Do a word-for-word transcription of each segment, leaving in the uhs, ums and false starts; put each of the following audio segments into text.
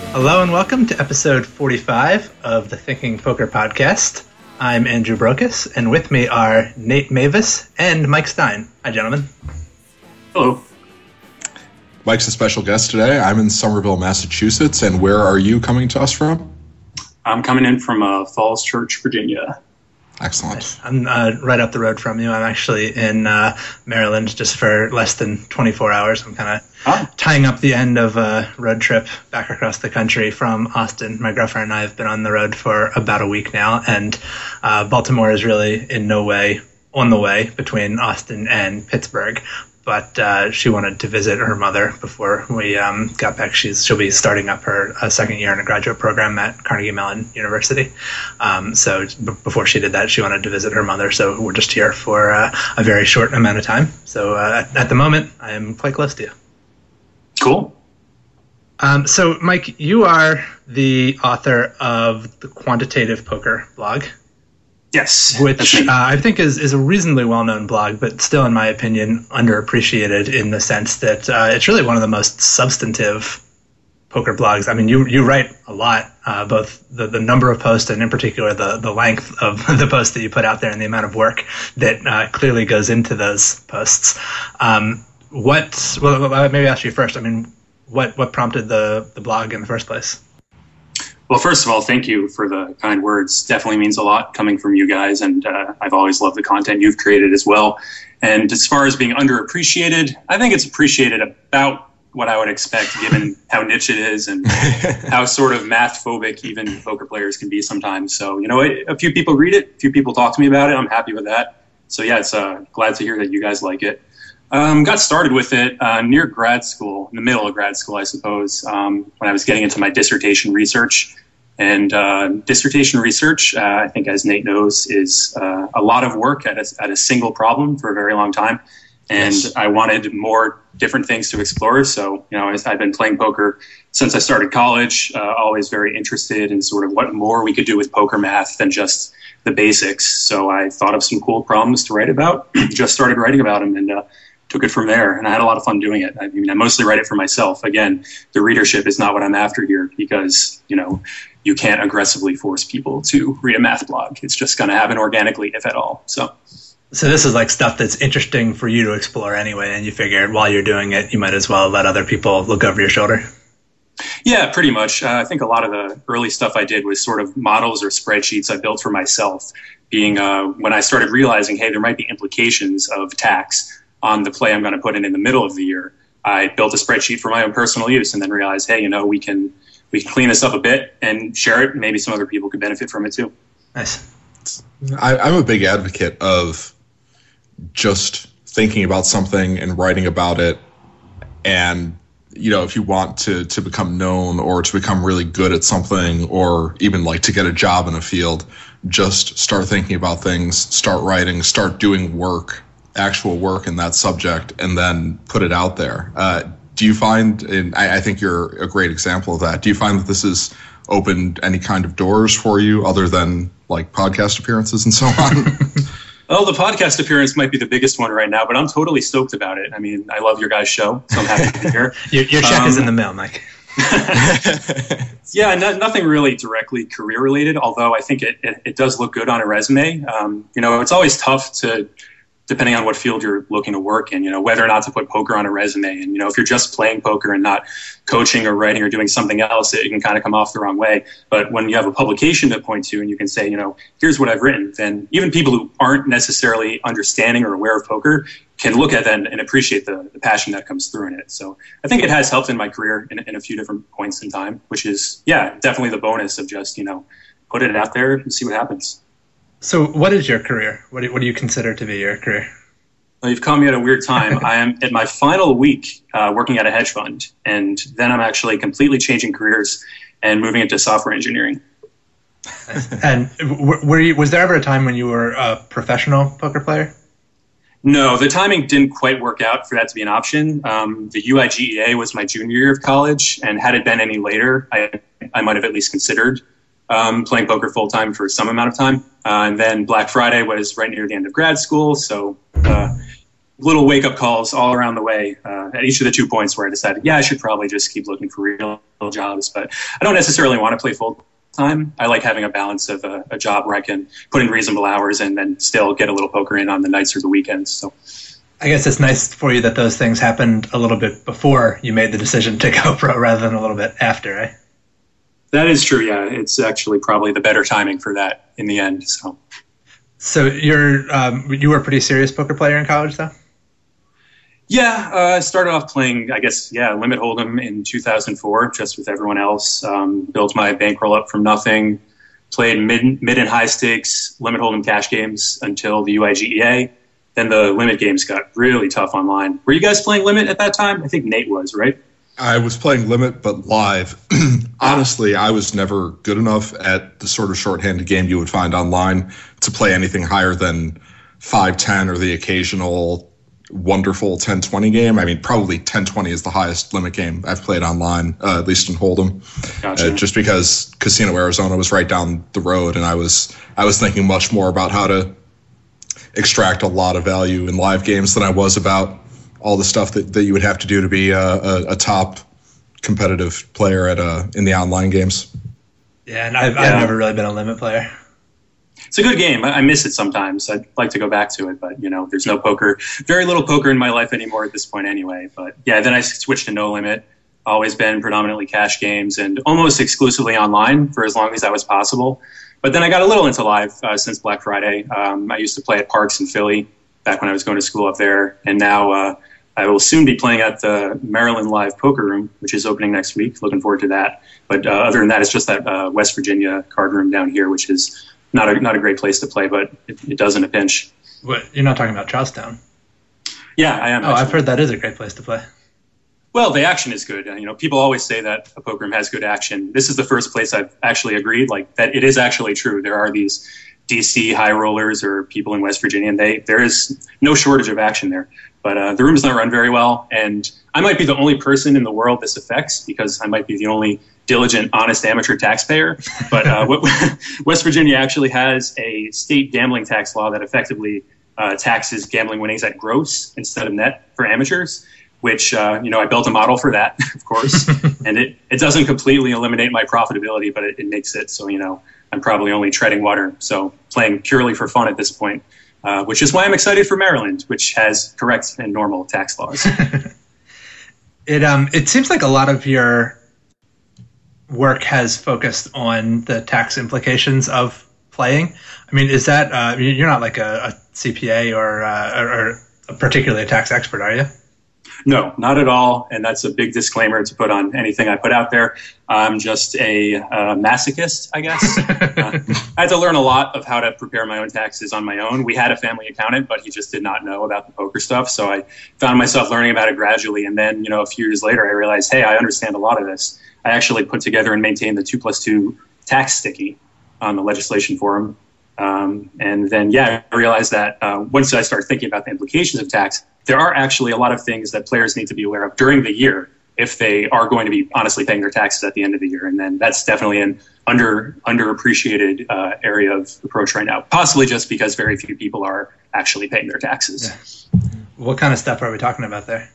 Hello and welcome to episode forty-five of the Thinking Poker Podcast. I'm Andrew Brokus, and with me are Nate Mavis and Mike Stein. Hi, gentlemen. Hello. Mike's a special guest today. I'm in Somerville, Massachusetts, and where are you coming to us from? I'm coming in from uh, Falls Church, Virginia. Excellent. Nice. I'm uh, right up the road from you. I'm actually in uh, Maryland just for less than twenty-four hours. I'm kind of oh. tying up the end of a road trip back across the country from Austin. My girlfriend and I have been on the road for about a week now, and uh, Baltimore is really in no way on the way between Austin and Pittsburgh. But uh, she wanted to visit her mother before we um, got back. She's she'll be starting up her uh, second year in a graduate program at Carnegie Mellon University. Um, so b- before she did that, she wanted to visit her mother. So we're just here for uh, a very short amount of time. So uh, at, at the moment, I am quite close to you. Cool. Um, so Mike, you are the author of the Quantitative Poker blog. Yes. Which uh, I think is, is a reasonably well-known blog, but still, in my opinion, underappreciated in the sense that uh, it's really one of the most substantive poker blogs. I mean, you you write a lot, uh, both the, the number of posts and in particular the, the length of the posts that you put out there and the amount of work that uh, clearly goes into those posts. Um, what, well, maybe I'll ask you first. I mean, what, what prompted the, the blog in the first place? Well, first of all, thank you for the kind words. Definitely means a lot coming from you guys, and uh, I've always loved the content you've created as well. And as far as being underappreciated, I think it's appreciated about what I would expect given how niche it is and how sort of math-phobic even poker players can be sometimes. So, you know, a few people read it, a few people talk to me about it. I'm happy with that. So, yeah, it's uh, glad to hear that you guys like it. Um, got started with it uh, near grad school, in the middle of grad school, I suppose, um, when I was getting into my dissertation research. And uh, dissertation research, uh, I think, as Nate knows, is uh, a lot of work at a, at a single problem for a very long time. And yes. I wanted more different things to explore. So, you know, I've been playing poker since I started college, uh, always very interested in sort of what more we could do with poker math than just the basics. So I thought of some cool problems to write about, just started writing about them, and uh, took it from there, and I had a lot of fun doing it. I mean, I mostly write it for myself. Again, the readership is not what I'm after here because, you know, you can't aggressively force people to read a math blog. It's just going to happen organically, if at all. So, so this is like stuff that's interesting for you to explore anyway, and you figured while you're doing it, you might as well let other people look over your shoulder. Yeah, pretty much. Uh, I think a lot of the early stuff I did was sort of models or spreadsheets I built for myself, being uh, when I started realizing, hey, there might be implications of tax on the play I'm going to put in in the middle of the year. I built a spreadsheet for my own personal use and then realized, hey, you know, we can we can clean this up a bit and share it. Maybe some other people could benefit from it too. Nice. I, I'm a big advocate of just thinking about something and writing about it. And, you know, if you want to, to become known or to become really good at something or even like to get a job in a field, just start thinking about things, start writing, start doing work. Actual work in that subject and then put it out there. Uh, do you find, and I, I think you're a great example of that, do you find that this has opened any kind of doors for you other than like podcast appearances and so on? Well, the podcast appearance might be the biggest one right now, but I'm totally stoked about it. I mean, I love your guys' show, so I'm happy to be here. your, your check um, is in the mail, Mike. Yeah, no, nothing really directly career related, although I think it, it, it does look good on a resume. Um, you know, it's always tough to, depending on what field you're looking to work in, you know, whether or not to put poker on a resume. And, you know, if you're just playing poker and not coaching or writing or doing something else, it can kind of come off the wrong way. But when you have a publication to point to and you can say, you know, here's what I've written, then even people who aren't necessarily understanding or aware of poker can look at that and, and appreciate the, the passion that comes through in it. So I think it has helped in my career in, in a few different points in time, which is, yeah, definitely the bonus of just, you know, put it out there and see what happens. So what is your career? What do, what do you consider to be your career? Well, you've caught me at a weird time. I am at my final week uh, working at a hedge fund, and then I'm actually completely changing careers and moving into software engineering. And were you, was there ever a time when you were a professional poker player? No, the timing didn't quite work out for that to be an option. Um, the U I G E A was my junior year of college, and had it been any later, I, I might have at least considered um, playing poker full-time for some amount of time. Uh, and then Black Friday was right near the end of grad school, so uh, little wake-up calls all around the way uh, at each of the two points where I decided, yeah, I should probably just keep looking for real jobs. But I don't necessarily want to play full-time. I like having a balance of a, a job where I can put in reasonable hours and then still get a little poker in on the nights or the weekends. So I guess it's nice for you that those things happened a little bit before you made the decision to go pro rather than a little bit after, right? That is true, yeah. It's actually probably the better timing for that in the end. So, so you're um, you were a pretty serious poker player in college, though? Yeah, uh, I started off playing, I guess, yeah, Limit Hold'em in two thousand four, just with everyone else. Um, built my bankroll up from nothing. Played mid, mid and high stakes Limit Hold'em cash games until the U I G E A. Then the Limit games got really tough online. Were you guys playing Limit at that time? I think Nate was, right? I was playing Limit, but live. Honestly, I was never good enough at the sort of shorthanded game you would find online to play anything higher than five ten or the occasional wonderful ten twenty game. I mean, probably ten twenty is the highest Limit game I've played online, uh, at least in Hold'em. Gotcha. Uh, just because Casino Arizona was right down the road, and I was I was thinking much more about how to extract a lot of value in live games than I was about all the stuff that, that you would have to do to be a, a, a top competitive player at uh, in the online games. Yeah, and I've, yeah. I've never really been a Limit player. It's a good game. I miss it sometimes. I'd like to go back to it, but, you know, there's no poker, very little poker in my life anymore at this point anyway. But, yeah, then I switched to No Limit. Always been predominantly cash games and almost exclusively online for as long as that was possible. But then I got a little into live uh, since Black Friday. Um, I used to play at Parks in Philly back when I was going to school up there. And now uh, I will soon be playing at the Maryland Live Poker Room, which is opening next week. Looking forward to that. But uh, other than that, it's just that uh, West Virginia card room down here, which is not a not a great place to play, but it, it does in a pinch. What, you're not talking about Charlestown? Yeah, I am. Oh, actually. I've heard that is a great place to play. Well, the action is good. You know, people always say that a poker room has good action. This is the first place I've actually agreed, like that it is actually true. There are these D C high rollers or people in West Virginia, and they there is no shortage of action there. But uh, the room's not run very well, and I might be the only person in the world this affects because I might be the only diligent, honest amateur taxpayer. But uh, West Virginia actually has a state gambling tax law that effectively uh, taxes gambling winnings at gross instead of net for amateurs, which, uh, you know, I built a model for that, of course. And it, it doesn't completely eliminate my profitability, but it, it makes it so, you know, I'm probably only treading water. So playing purely for fun at this point, uh, which is why I'm excited for Maryland, which has correct and normal tax laws. it um it seems like a lot of your work has focused on the tax implications of playing. I mean, is that uh, you're not like a, a C P A or, uh, or, or a particularly a tax expert, are you? No, not at all. And that's a big disclaimer to put on anything I put out there. I'm just a uh, masochist, I guess. uh, I had to learn a lot of how to prepare my own taxes on my own. We had a family accountant, but he just did not know about the poker stuff. So I found myself learning about it gradually. And then, you know, a few years later, I realized, hey, I understand a lot of this. I actually put together and maintained the two plus two tax sticky on the legislation forum. Um, and then, yeah, I realized that uh, once I started thinking about the implications of tax, there are actually a lot of things that players need to be aware of during the year if they are going to be honestly paying their taxes at the end of the year. And then that's definitely an under underappreciated uh, area of approach right now, possibly just because very few people are actually paying their taxes. Yeah. What kind of stuff are we talking about there?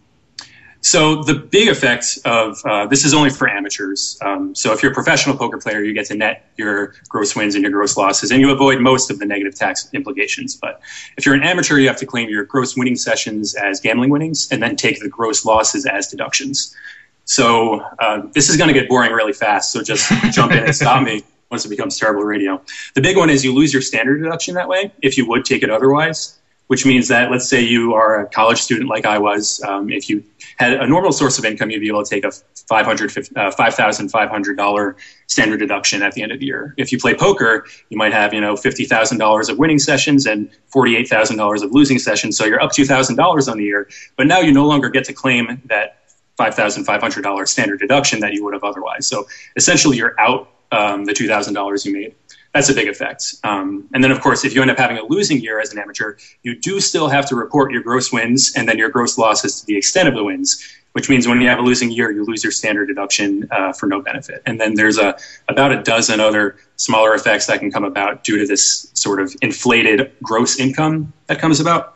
So the big effect of uh, this is only for amateurs. Um, so if you're a professional poker player, you get to net your gross wins and your gross losses, and you avoid most of the negative tax implications. But if you're an amateur, you have to claim your gross winning sessions as gambling winnings and then take the gross losses as deductions. So uh, this is going to get boring really fast. So just jump in and stop me once it becomes terrible radio. The big one is you lose your standard deduction that way if you would take it otherwise, which means that let's say you are a college student like I was. Um, if you had a normal source of income, you'd be able to take a five thousand five hundred dollars standard deduction at the end of the year. If you play poker, you might have, you know, fifty thousand dollars of winning sessions and forty-eight thousand dollars of losing sessions. So you're up two thousand dollars on the year, but now you no longer get to claim that five thousand five hundred dollars standard deduction that you would have otherwise. So essentially you're out um, the two thousand dollars you made. That's a big effect. Um, and then, of course, if you end up having a losing year as an amateur, you do still have to report your gross wins and then your gross losses to the extent of the wins, which means when you have a losing year, you lose your standard deduction uh, for no benefit. And then there's a about a dozen other smaller effects that can come about due to this sort of inflated gross income that comes about.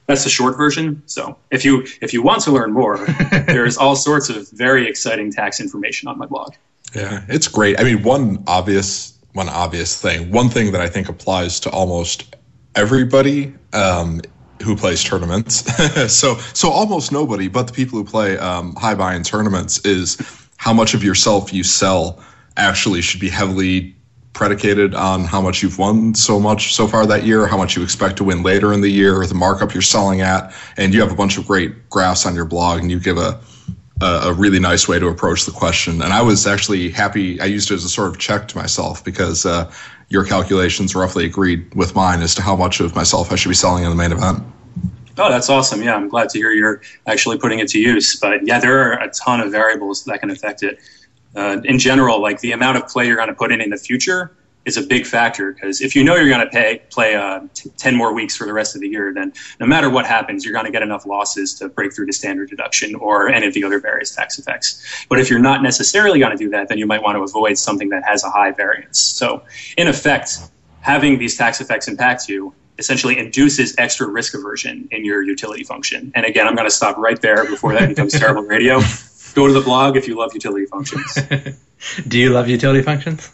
That's the short version. So if you if you want to learn more, there's all sorts of very exciting tax information on my blog. Yeah, it's great. I mean, one obvious one obvious thing, one thing that I think applies to almost everybody um, who plays tournaments. so so almost nobody, but the people who play um, high buy-in tournaments, is how much of yourself you sell actually should be heavily predicated on how much you've won so much so far that year, how much you expect to win later in the year, the markup you're selling at. And you have a bunch of great graphs on your blog, and you give a, a, a really nice way to approach the question. And I was actually happy. I used it as a sort of check to myself, because uh, your calculations roughly agreed with mine as to how much of myself I should be selling in the main event. Oh, that's awesome. Yeah, I'm glad to hear you're actually putting it to use. But yeah, there are a ton of variables that can affect it. Uh, in general, like the amount of play you're going to put in in the future is a big factor, because if you know you're going to pay, play uh, t- ten more weeks for the rest of the year, then no matter what happens, you're going to get enough losses to break through to standard deduction or any of the other various tax effects. But if you're not necessarily going to do that, then you might want to avoid something that has a high variance. So in effect, having these tax effects impact you essentially induces extra risk aversion in your utility function. And again, I'm going to stop right there before that becomes terrible radio. Go to the blog if you love utility functions. Do you love utility functions?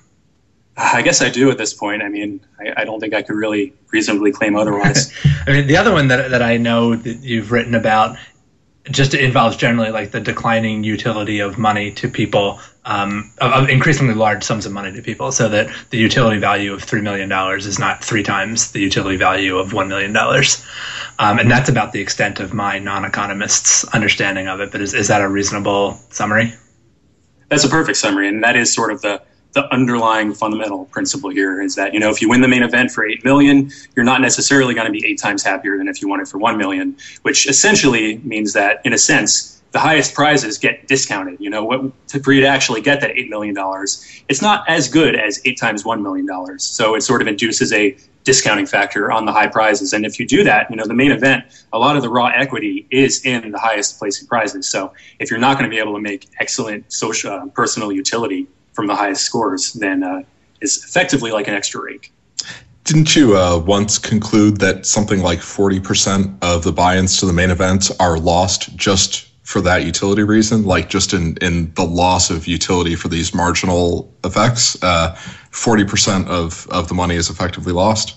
I guess I do at this point. I mean, I, I don't think I could really reasonably claim otherwise. I mean, the other one that that I know that you've written about just involves generally like the declining utility of money to people, um, of, of increasingly large sums of money to people, so that the utility value of three million dollars is not three times the utility value of one million dollars. Um, and that's about the extent of my non-economist's understanding of it. But is, is that a reasonable summary? That's a perfect summary. And that is sort of the, the underlying fundamental principle here, is that, you know, if you win the main event for eight million dollars, you're not necessarily going to be eight times happier than if you won it for one million dollars, which essentially means that, in a sense, the highest prizes get discounted. You know, what, to, for you to actually get that eight million dollars, it's not as good as eight times one million dollars. So it sort of induces a discounting factor on the high prizes. And if you do that, you know, the main event, a lot of the raw equity is in the highest placing prizes. So if you're not going to be able to make excellent social, uh, personal utility from the highest scores, then uh, it's effectively like an extra rake. Didn't you uh, once conclude that something like forty percent of the buy-ins to the main event are lost just for that utility reason, like just in, in the loss of utility for these marginal effects, uh, forty percent of, of the money is effectively lost?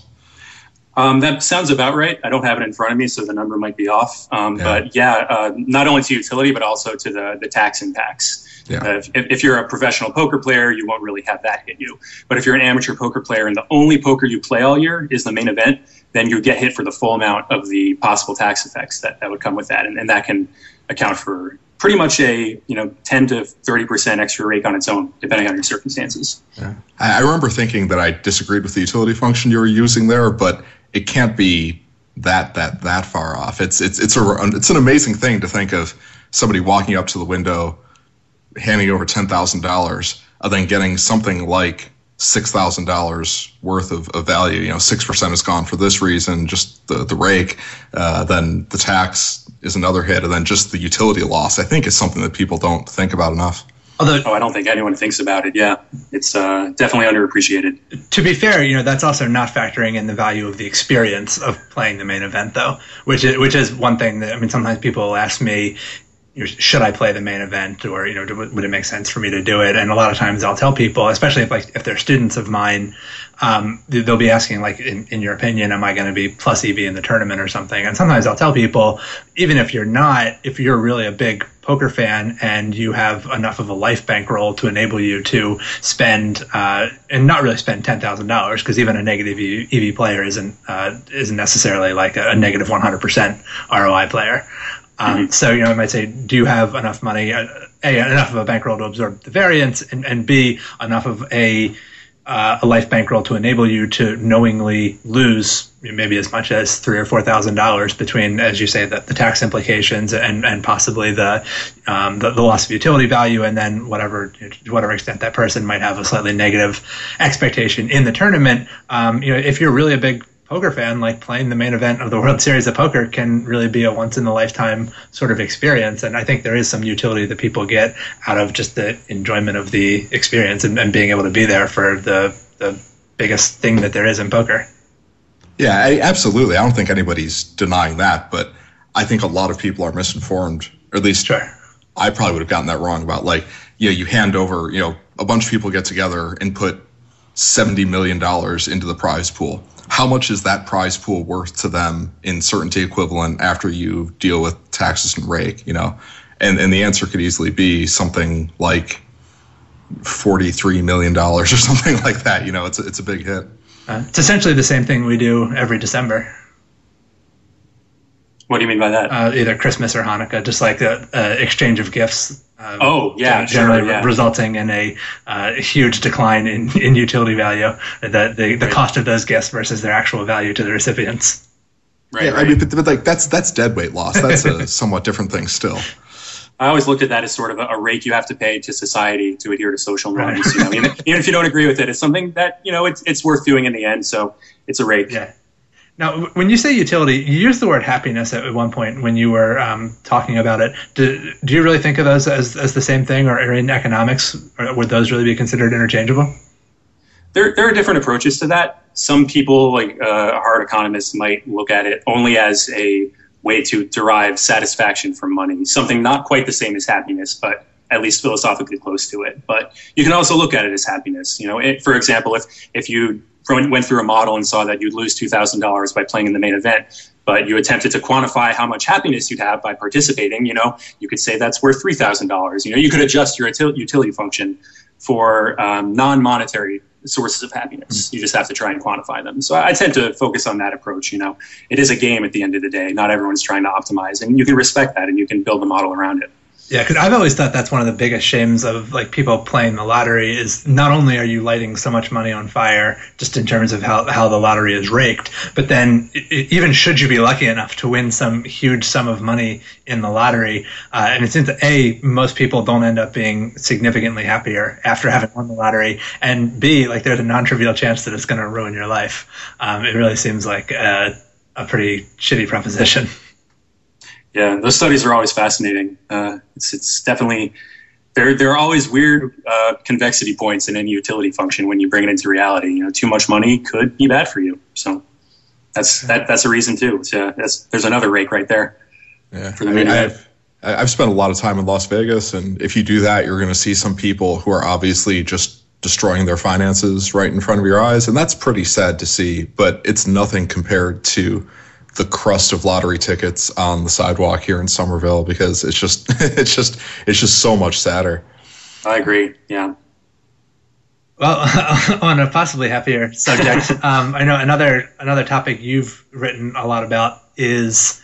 Um, that sounds about right. I don't have it in front of me, so the number might be off. Um, yeah. But yeah, uh, not only to utility, but also to the, the tax impacts. Yeah. Uh, if, if you're a professional poker player, you won't really have that hit you. But if you're an amateur poker player and the only poker you play all year is the main event, then you get hit for the full amount of the possible tax effects that, that would come with that. And, and that can account for pretty much a, you know, ten to thirty percent extra rake on its own, depending on your circumstances. Yeah. I remember thinking that I disagreed with the utility function you were using there, but it can't be that that that far off. It's it's it's a it's an amazing thing to think of somebody walking up to the window, handing over ten thousand dollars, and then getting something like six thousand dollars worth of, of value. You know, six percent is gone for this reason, just the, the rake. Uh, then the tax is another hit, and then just the utility loss, I think, is something that people don't think about enough. Although, oh, I don't think anyone thinks about it. Yeah, it's uh, definitely underappreciated. To be fair, you know, that's also not factoring in the value of the experience of playing the main event, though, which is, which is one thing that, I mean, sometimes people ask me, should I play the main event, or, you know, do, would it make sense for me to do it? And a lot of times I'll tell people, especially if like if they're students of mine, um, they'll be asking, like, in, in your opinion, am I going to be plus E V in the tournament or something? And sometimes I'll tell people, even if you're not, if you're really a big poker fan and you have enough of a life bankroll to enable you to spend uh, and not really spend ten thousand dollars, because even a negative E V player isn't uh, isn't necessarily like a, a negative one hundred percent R O I player. Um, mm-hmm. So, you know, I might say, do you have enough money, uh, A, enough of a bankroll to absorb the variance, and, and B, enough of a uh, a life bankroll to enable you to knowingly lose maybe as much as three or four thousand dollars between, as you say, the, the tax implications and, and possibly the, um, the the loss of utility value, and then whatever to whatever extent that person might have a slightly negative expectation in the tournament. Um, you know, if you're really a big poker fan, like, playing the main event of the World Series of Poker can really be a once in a lifetime sort of experience. And I think there is some utility that people get out of just the enjoyment of the experience and, and being able to be there for the, the biggest thing that there is in poker. Yeah, I, absolutely. I don't think anybody's denying that, but I think a lot of people are misinformed, or at least sure. I probably would have gotten that wrong about, like, you know, you hand over, you know, a bunch of people get together and put seventy million dollars into the prize pool. How much is that prize pool worth to them in certainty equivalent after you deal with taxes and rake, you know? And and the answer could easily be something like forty-three million dollars or something like that. You know, it's a, it's a big hit. Uh, it's essentially the same thing we do every December. What do you mean by that? Uh, either Christmas or Hanukkah, just like the uh, exchange of gifts. Uh, oh, yeah, generally sure, yeah. resulting in a uh, huge decline in, in utility value, the the, the right. cost of those gifts versus their actual value to the recipients. Right, yeah, right. I mean, but, but like that's that's deadweight loss. That's a somewhat different thing still. I always looked at that as sort of a, a rake you have to pay to society to adhere to social norms. Right. You know, even, even if you don't agree with it, it's something that, you know, it's it's worth doing in the end. So it's a rake. Yeah. Now, when you say utility, you used the word happiness at one point when you were um, talking about it. Do, do you really think of those as, as the same thing, or, or in economics, or would those really be considered interchangeable? There, there are different approaches to that. Some people, like uh, hard economists, might look at it only as a way to derive satisfaction from money, something not quite the same as happiness, but at least philosophically close to it. But you can also look at it as happiness. You know, it, for example, if if you went through a model and saw that you'd lose two thousand dollars by playing in the main event, but you attempted to quantify how much happiness you'd have by participating, you know, you could say that's worth three thousand dollars. You know, you could adjust your utility function for um, non-monetary sources of happiness. You just have to try and quantify them. So I tend to focus on that approach. You know, it is a game at the end of the day. Not everyone's trying to optimize, and you can respect that and you can build a model around it. Yeah, because I've always thought that's one of the biggest shames of like people playing the lottery is not only are you lighting so much money on fire just in terms of how, how the lottery is raked, but then it, even should you be lucky enough to win some huge sum of money in the lottery, uh, and it seems that A, most people don't end up being significantly happier after having won the lottery, and B, like there's a non-trivial chance that it's going to ruin your life. Um, it really seems like a, a pretty shitty proposition. Yeah, those studies are always fascinating. Uh, it's it's definitely there. There are always weird uh, convexity points in any utility function when you bring it into reality. You know, too much money could be bad for you. So that's that. That's a reason too. So that's, there's another rake right there. Yeah, for the I mean, I've I've spent a lot of time in Las Vegas, and if you do that, you're going to see some people who are obviously just destroying their finances right in front of your eyes, and that's pretty sad to see. But it's nothing compared to the crust of lottery tickets on the sidewalk here in Somerville, because it's just it's just it's just so much sadder. I agree. Yeah. Well, on a possibly happier subject, um, I know another another topic you've written a lot about is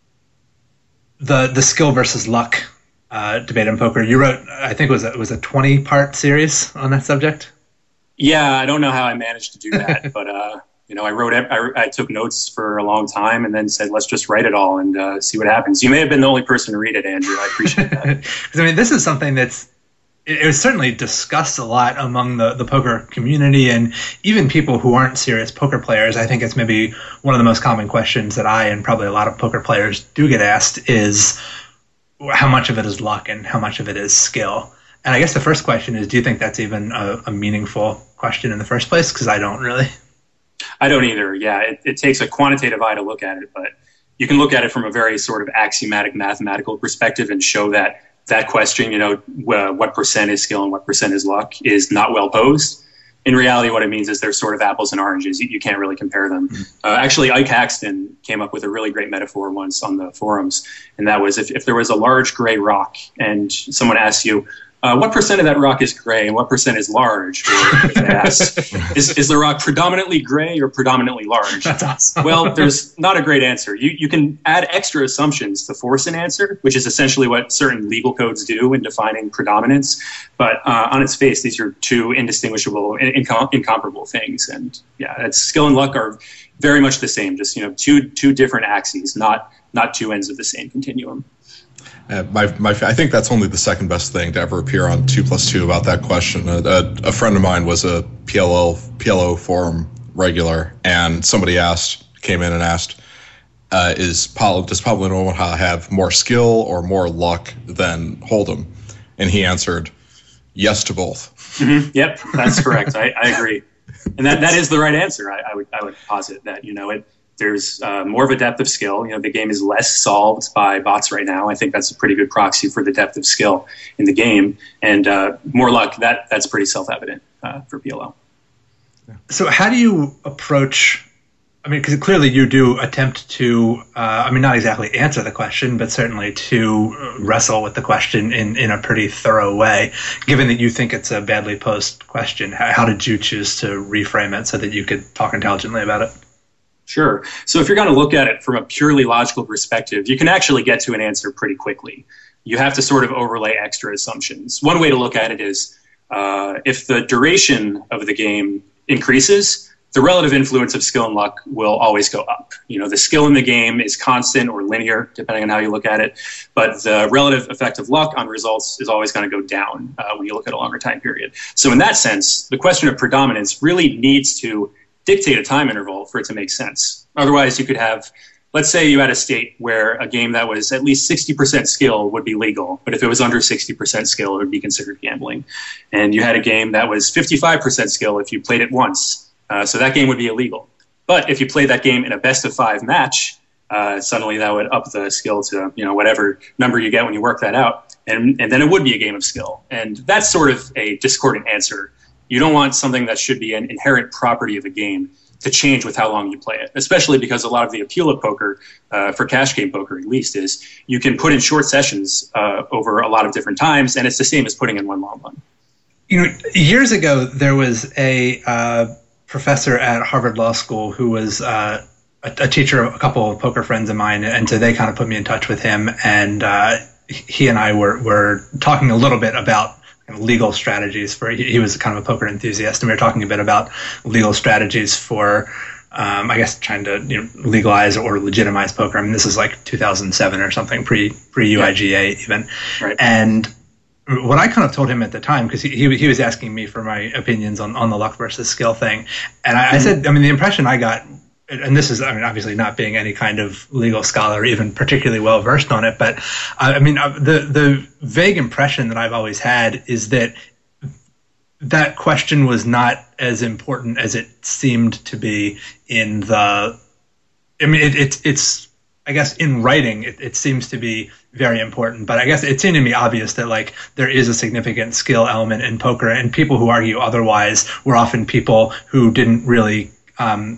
the the skill versus luck uh, debate in poker. You wrote, I think it was a, it was a twenty part series on that subject. Yeah, I don't know how I managed to do that, but. Uh, You know, I wrote, I, I took notes for a long time and then said, let's just write it all and uh, see what happens. You may have been the only person to read it, Andrew. I appreciate that. Because, I mean, this is something that's, it was certainly discussed a lot among the, the poker community and even people who aren't serious poker players. I think it's maybe one of the most common questions that I and probably a lot of poker players do get asked is how much of it is luck and how much of it is skill. And I guess the first question is, do you think that's even a, a meaningful question in the first place? Because I don't really. I don't either. Yeah, it, it takes a quantitative eye to look at it, but you can look at it from a very sort of axiomatic mathematical perspective and show that that question, you know, uh, what percent is skill and what percent is luck, is not well posed. In reality, what it means is they're sort of apples and oranges. You, you can't really compare them. Mm-hmm. Uh, actually, Ike Haxton came up with a really great metaphor once on the forums, and that was if, if there was a large gray rock and someone asks you, Uh, what percent of that rock is gray and what percent is large? Or if they ask, is, is the rock predominantly gray or predominantly large? That's awesome. Well, there's not a great answer. You you can add extra assumptions to force an answer, which is essentially what certain legal codes do in defining predominance. But uh, on its face, these are two indistinguishable, incom- incomparable things. And yeah, it's skill and luck are very much the same. Just, you know, two two different axes, not not two ends of the same continuum. Uh, my, my, I think that's only the second best thing to ever appear on two plus two about that question. A, a, a friend of mine was a P L O, P L O forum regular, and somebody asked, came in and asked, uh, is Pablo, does Pablo Novoa have more skill or more luck than Hold'em? And he answered, yes to both. Mm-hmm. Yep, that's correct. I, I agree. And that, that is the right answer. I, I would I would posit that, you know, it there's uh, more of a depth of skill. You know, the game is less solved by bots right now. I think that's a pretty good proxy for the depth of skill in the game. And uh, more luck, that that's pretty self-evident uh, for P L O. So how do you approach, I mean, because clearly you do attempt to, uh, I mean, not exactly answer the question, but certainly to wrestle with the question in, in a pretty thorough way. Given that you think it's a badly posed question, how, how did you choose to reframe it so that you could talk intelligently about it? Sure. So if you're going to look at it from a purely logical perspective, you can actually get to an answer pretty quickly. You have to sort of overlay extra assumptions. One way to look at it is uh, if the duration of the game increases, the relative influence of skill and luck will always go up. You know, the skill in the game is constant or linear, depending on how you look at it, but the relative effect of luck on results is always going to go down uh, when you look at a longer time period. So in that sense, the question of predominance really needs to dictate a time interval for it to make sense. Otherwise, you could have, let's say you had a state where a game that was at least sixty percent skill would be legal, but if it was under sixty percent skill, it would be considered gambling. And you had a game that was fifty-five percent skill if you played it once, uh, so that game would be illegal. But if you played that game in a best of five match, uh, suddenly that would up the skill to, you know, whatever number you get when you work that out, and, and then it would be a game of skill. And that's sort of a discordant answer. You don't want something that should be an inherent property of a game to change with how long you play it, especially because a lot of the appeal of poker, uh, for cash game poker at least, is you can put in short sessions uh, over a lot of different times, and it's the same as putting in one long one. You know, years ago, there was a uh, professor at Harvard Law School who was uh, a, a teacher of a couple of poker friends of mine, and so they kind of put me in touch with him, and uh, he and I were, were talking a little bit about legal strategies for, he was kind of a poker enthusiast, and we were talking a bit about legal strategies for, um, I guess, trying to, you know, legalize or legitimize poker. I mean, this is like two thousand seven or something, pre, pre-U I G A yeah. even. Right. And what I kind of told him at the time, because he, he he was asking me for my opinions on, on the luck versus skill thing, and I, mm-hmm. I said, I mean, the impression I got, and this is, I mean, obviously not being any kind of legal scholar or even particularly well versed on it, but uh, I mean, uh, the the vague impression that I've always had is that that question was not as important as it seemed to be in the, I mean, it, it, it's, I guess in writing, it, it seems to be very important, but I guess it seemed to me obvious that like there is a significant skill element in poker, and people who argue otherwise were often people who didn't really um,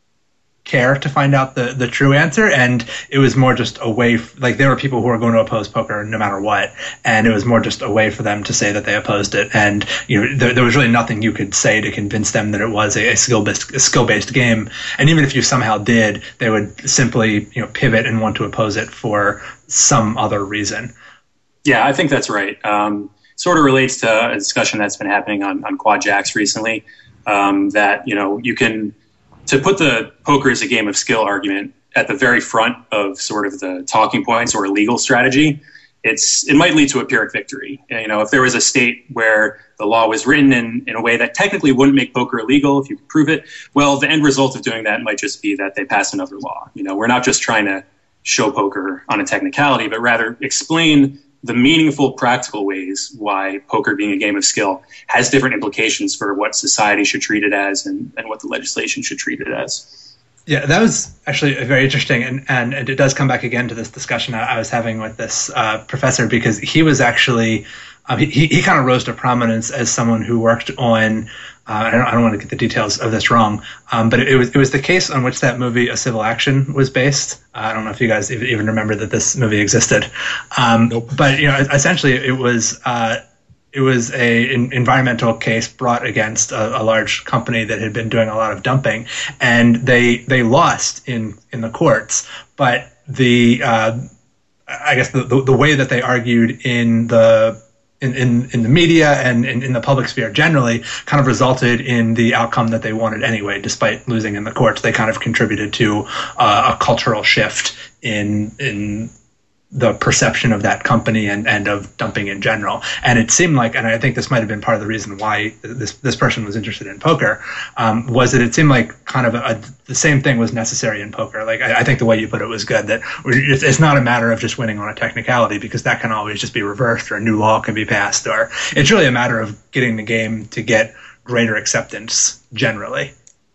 care to find out the, the true answer, and it was more just a way, f- like there were people who were going to oppose poker no matter what, and it was more just a way for them to say that they opposed it, and you know there, there was really nothing you could say to convince them that it was a, a skill-based a skill-based game, and even if you somehow did, they would simply, you know, pivot and want to oppose it for some other reason. Yeah, I think that's right. Um, sort of relates to a discussion that's been happening on, on Quad Jacks recently, um, that, you know, you can, to put the poker as a game of skill argument at the very front of sort of the talking points or a legal strategy, it's it might lead to a Pyrrhic victory. You know, if there was a state where the law was written in, in a way that technically wouldn't make poker illegal if you could prove it, well, the end result of doing that might just be that they pass another law. You know, we're not just trying to show poker on a technicality, but rather explain the meaningful practical ways why poker being a game of skill has different implications for what society should treat it as and, and what the legislation should treat it as. Yeah, that was actually very interesting. And, and, and it does come back again to this discussion I, I was having with this uh, professor, because he was actually, um, he, he kind of rose to prominence as someone who worked on, uh, I, don't, I don't want to get the details of this wrong, um, but it, it was it was the case on which that movie A Civil Action was based. Uh, I don't know if you guys even remember that this movie existed. Um, nope. But you know, essentially, it was uh, it was a an environmental case brought against a, a large company that had been doing a lot of dumping, and they they lost in in the courts. But the uh, I guess the, the the way that they argued in the In, in, in the media and in, in the public sphere generally kind of resulted in the outcome that they wanted anyway, despite losing in the courts. They kind of contributed to uh, a cultural shift in in the perception of that company and, and of dumping in general. And it seemed like, and I think this might have been part of the reason why this this person was interested in poker, um, was that it seemed like kind of a, a, the same thing was necessary in poker. Like I, I think the way you put it was good, that it's, it's not a matter of just winning on a technicality, because that can always just be reversed, or a new law can be passed, or it's really a matter of getting the game to get greater acceptance generally.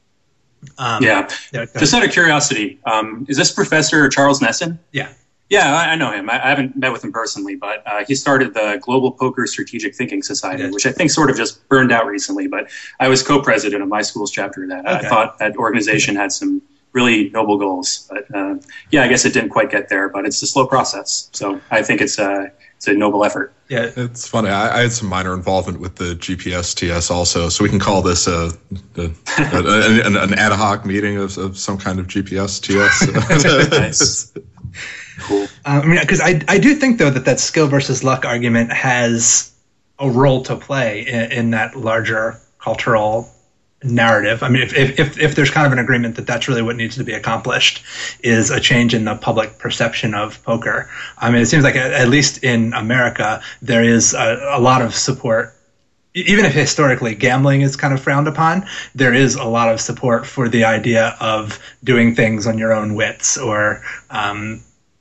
Um, yeah. yeah Just out of curiosity, um, is this Professor Charles Nesson? Yeah. Yeah, I, I know him. I, I haven't met with him personally, but uh, he started the Global Poker Strategic Thinking Society, which I think sort of just burned out recently. But I was co-president of my school's chapter of that. Okay. I thought that organization had some really noble goals. But uh, yeah, I guess it didn't quite get there, but it's a slow process. So I think it's a, it's a noble effort. Yeah, it's funny. I, I had some minor involvement with the G P S T S also, so we can call this a, a, a, a an, an ad hoc meeting of, of some kind of G P S T S. Nice. Cool. Uh, I mean, because I I do think though that that skill versus luck argument has a role to play in, in that larger cultural narrative. I mean, if, if if if there's kind of an agreement that that's really what needs to be accomplished, is a change in the public perception of poker. I mean, it seems like at least in America there is a, a lot of support. Even if historically gambling is kind of frowned upon, there is a lot of support for the idea of doing things on your own wits, or um,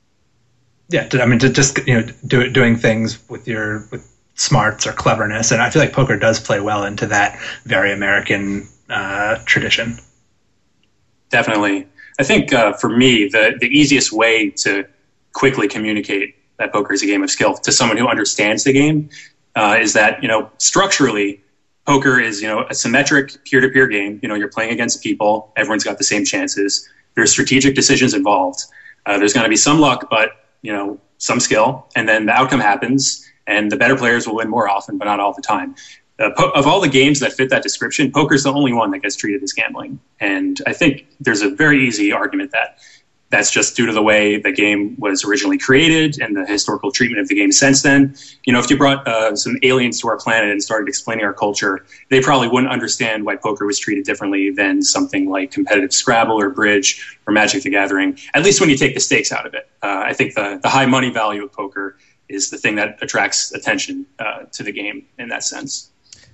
yeah, I mean, to just you know, do, doing things with your with smarts or cleverness. And I feel like poker does play well into that very American uh, tradition. Definitely. I think uh, for me, the, the easiest way to quickly communicate that poker is a game of skill to someone who understands the game uh, is that, you know, structurally, poker is, you know, a symmetric peer-to-peer game. You know, you're playing against people. Everyone's got the same chances. There's strategic decisions involved. Uh, there's going to be some luck, but, you know, some skill. And then the outcome happens, and the better players will win more often, but not all the time. Uh, po- of all the games that fit that description, poker is the only one that gets treated as gambling. And I think there's a very easy argument that that's just due to the way the game was originally created and the historical treatment of the game since then. You know, if you brought uh, some aliens to our planet and started explaining our culture, they probably wouldn't understand why poker was treated differently than something like competitive Scrabble or Bridge or Magic the Gathering, at least when you take the stakes out of it. Uh, I think the, the high money value of poker is the thing that attracts attention uh, to the game in that sense.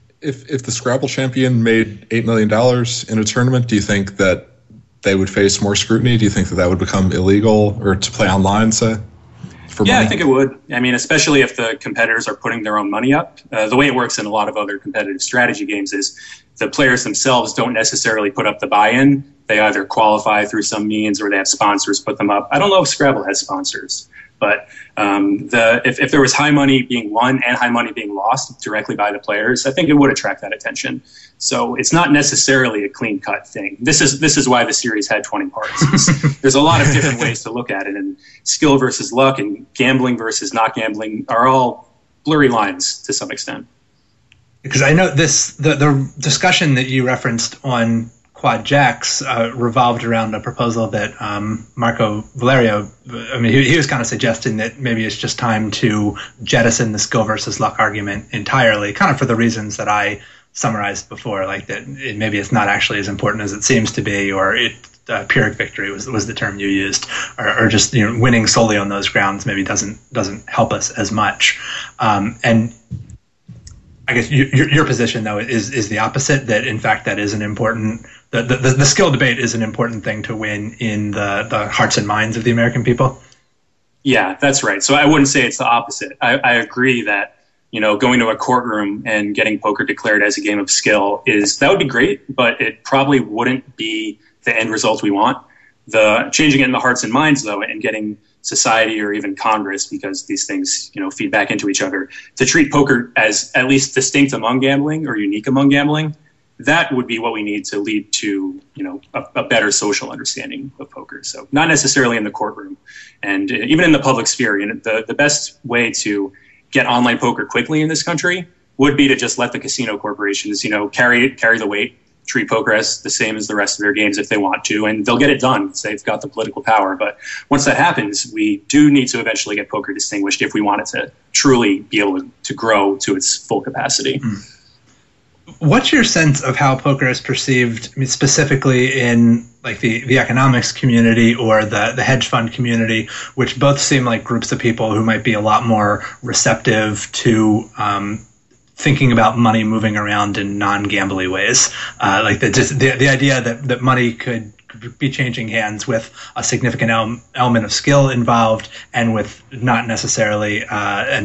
If if the Scrabble champion made eight million dollars in a tournament, do you think that they would face more scrutiny? Do you think that that would become illegal, or to play online, say? For yeah, money? I think it would. I mean, especially if the competitors are putting their own money up. Uh, the way it works in a lot of other competitive strategy games is the players themselves don't necessarily put up the buy-in. They either qualify through some means or they have sponsors put them up. I don't know if Scrabble has sponsors. But um, the if, if there was high money being won and high money being lost directly by the players, I think it would attract that attention. So it's not necessarily a clean-cut thing. This is this is why the series had twenty parts. There's a lot of different ways to look at it, and skill versus luck and gambling versus not gambling are all blurry lines to some extent. Because I know this the, the discussion that you referenced on Quad Jacks uh, revolved around a proposal that um, Marco Valerio, I mean, he, he was kind of suggesting that maybe it's just time to jettison the skill versus luck argument entirely, kind of for the reasons that I summarized before, like that it, maybe it's not actually as important as it seems to be, or it, uh, Pyrrhic victory was was the term you used, or, or just you know winning solely on those grounds maybe doesn't doesn't help us as much, um, and. I guess your, your position, though, is is the opposite, that, in fact, that is an important – the, the the skill debate is an important thing to win in the, the hearts and minds of the American people? Yeah, that's right. So I wouldn't say it's the opposite. I, I agree that, you know, going to a courtroom and getting poker declared as a game of skill is – that would be great, but it probably wouldn't be the end result we want. The changing it in the hearts and minds, though, and getting – society or even Congress, because these things, you know, feed back into each other, to treat poker as at least distinct among gambling or unique among gambling, that would be what we need to lead to, you know, a, a better social understanding of poker. So not necessarily in the courtroom, and even in the public sphere. You know, the, the best way to get online poker quickly in this country would be to just let the casino corporations, you know, carry carry the weight, treat poker as the same as the rest of their games if they want to, and they'll get it done. They've got the political power. But once that happens, we do need to eventually get poker distinguished if we want it to truly be able to, to grow to its full capacity. What's your sense of how poker is perceived, I mean, specifically in like the, the economics community or the, the hedge fund community, which both seem like groups of people who might be a lot more receptive to um, thinking about money moving around in non-gambly ways, uh, like the, just the the idea that, that money could be changing hands with a significant el- element of skill involved, and with not necessarily uh, an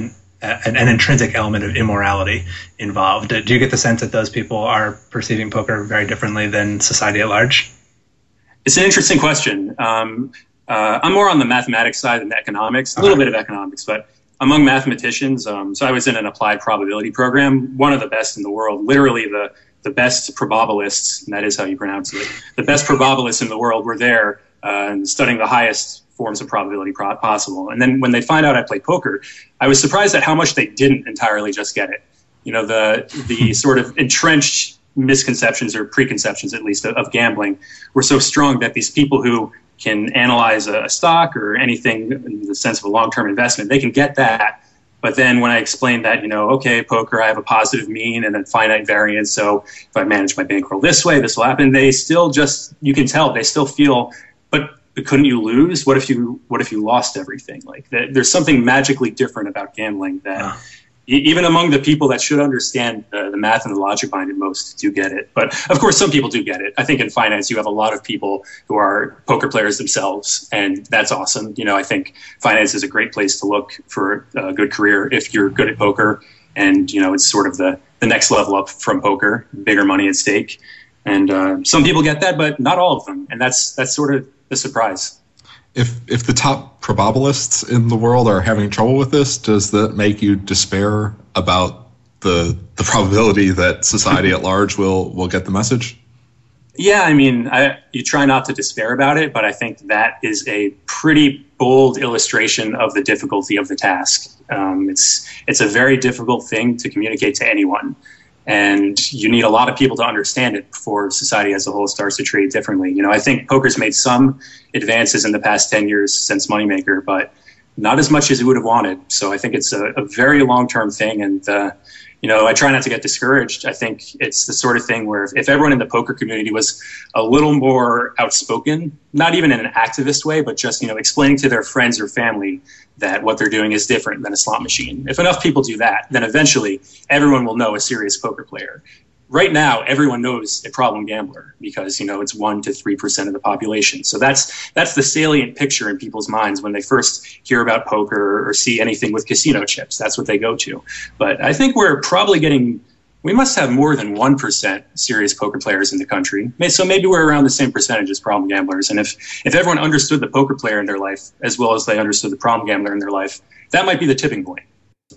an, an intrinsic element of immorality involved. Do you get the sense that those people are perceiving poker very differently than society at large? It's an interesting question. Um, uh, I'm more on the mathematics side than the economics, a little bit of economics, but among mathematicians, um, so I was in an applied probability program, one of the best in the world, literally the, the best probabilists, and that is how you pronounce it, the best probabilists in the world were there uh, studying the highest forms of probability pro- possible. And then when they find out I play poker, I was surprised at how much they didn't entirely just get it. You know, the the sort of entrenched misconceptions or preconceptions, at least, of, of gambling were so strong that these people who can analyze a, a stock or anything in the sense of a long-term investment, they can get that. But then when I explained that, you know, okay, poker, I have a positive mean and a finite variance, so if I manage my bankroll this way, this will happen. They still just, you can tell, they still feel, but couldn't you lose? What if you what if you lost everything? Like there's something magically different about gambling that yeah. even among the people that should understand uh, the math and the logic behind it, most do get it. But of course, some people do get it. I think in finance, you have a lot of people who are poker players themselves, and that's awesome. You know, I think finance is a great place to look for a good career if you're good at poker, and you know, it's sort of the the next level up from poker, bigger money at stake. And uh, some people get that, but not all of them, and that's that's sort of the surprise. If if the top probabilists in the world are having trouble with this, does that make you despair about the the probability that society at large will will get the message? Yeah, I mean, I, you try not to despair about it, but I think that is a pretty bold illustration of the difficulty of the task. Um, it's it's a very difficult thing to communicate to anyone. And you need a lot of people to understand it before society as a whole starts to treat it differently. You know, I think poker's made some advances in the past ten years since Moneymaker, but not as much as we would have wanted. So I think it's a, a very long-term thing. And, uh, you know, I try not to get discouraged. I think it's the sort of thing where if, if everyone in the poker community was a little more outspoken, not even in an activist way, but just, you know, explaining to their friends or family that what they're doing is different than a slot machine. If enough people do that, then eventually everyone will know a serious poker player. Right now, everyone knows a problem gambler because, you know, it's one to three percent of the population. So that's that's the salient picture in people's minds when they first hear about poker or see anything with casino chips. That's what they go to. But I think we're probably getting, we must have more than one percent serious poker players in the country. So maybe we're around the same percentage as problem gamblers. And if, if everyone understood the poker player in their life as well as they understood the problem gambler in their life, that might be the tipping point.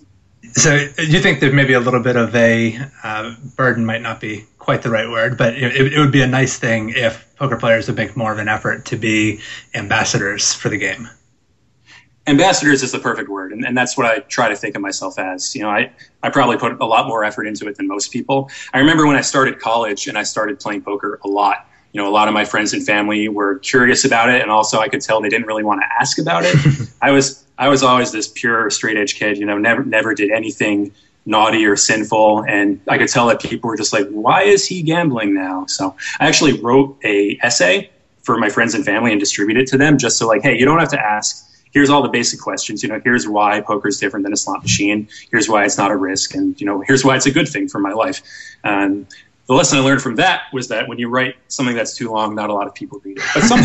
So you think that maybe a little bit of a uh, burden might not be quite the right word, but it, it would be a nice thing if poker players would make more of an effort to be ambassadors for the game. Ambassadors is the perfect word, and, and that's what I try to think of myself as. You know, I, I probably put a lot more effort into it than most people. I remember when I started college and I started playing poker a lot. You know, a lot of my friends and family were curious about it, and also I could tell they didn't really want to ask about it. I was I was always this pure straight edge kid, you know, never never did anything naughty or sinful, and I could tell that people were just like, why is he gambling now? So I actually wrote a essay for my friends and family and distributed it to them just so like, hey, you don't have to ask. Here's all the basic questions. You know, here's why poker is different than a slot machine. Here's why it's not a risk, and you know, here's why it's a good thing for my life. Um, The lesson I learned from that was that when you write something that's too long, not a lot of people read it. But some,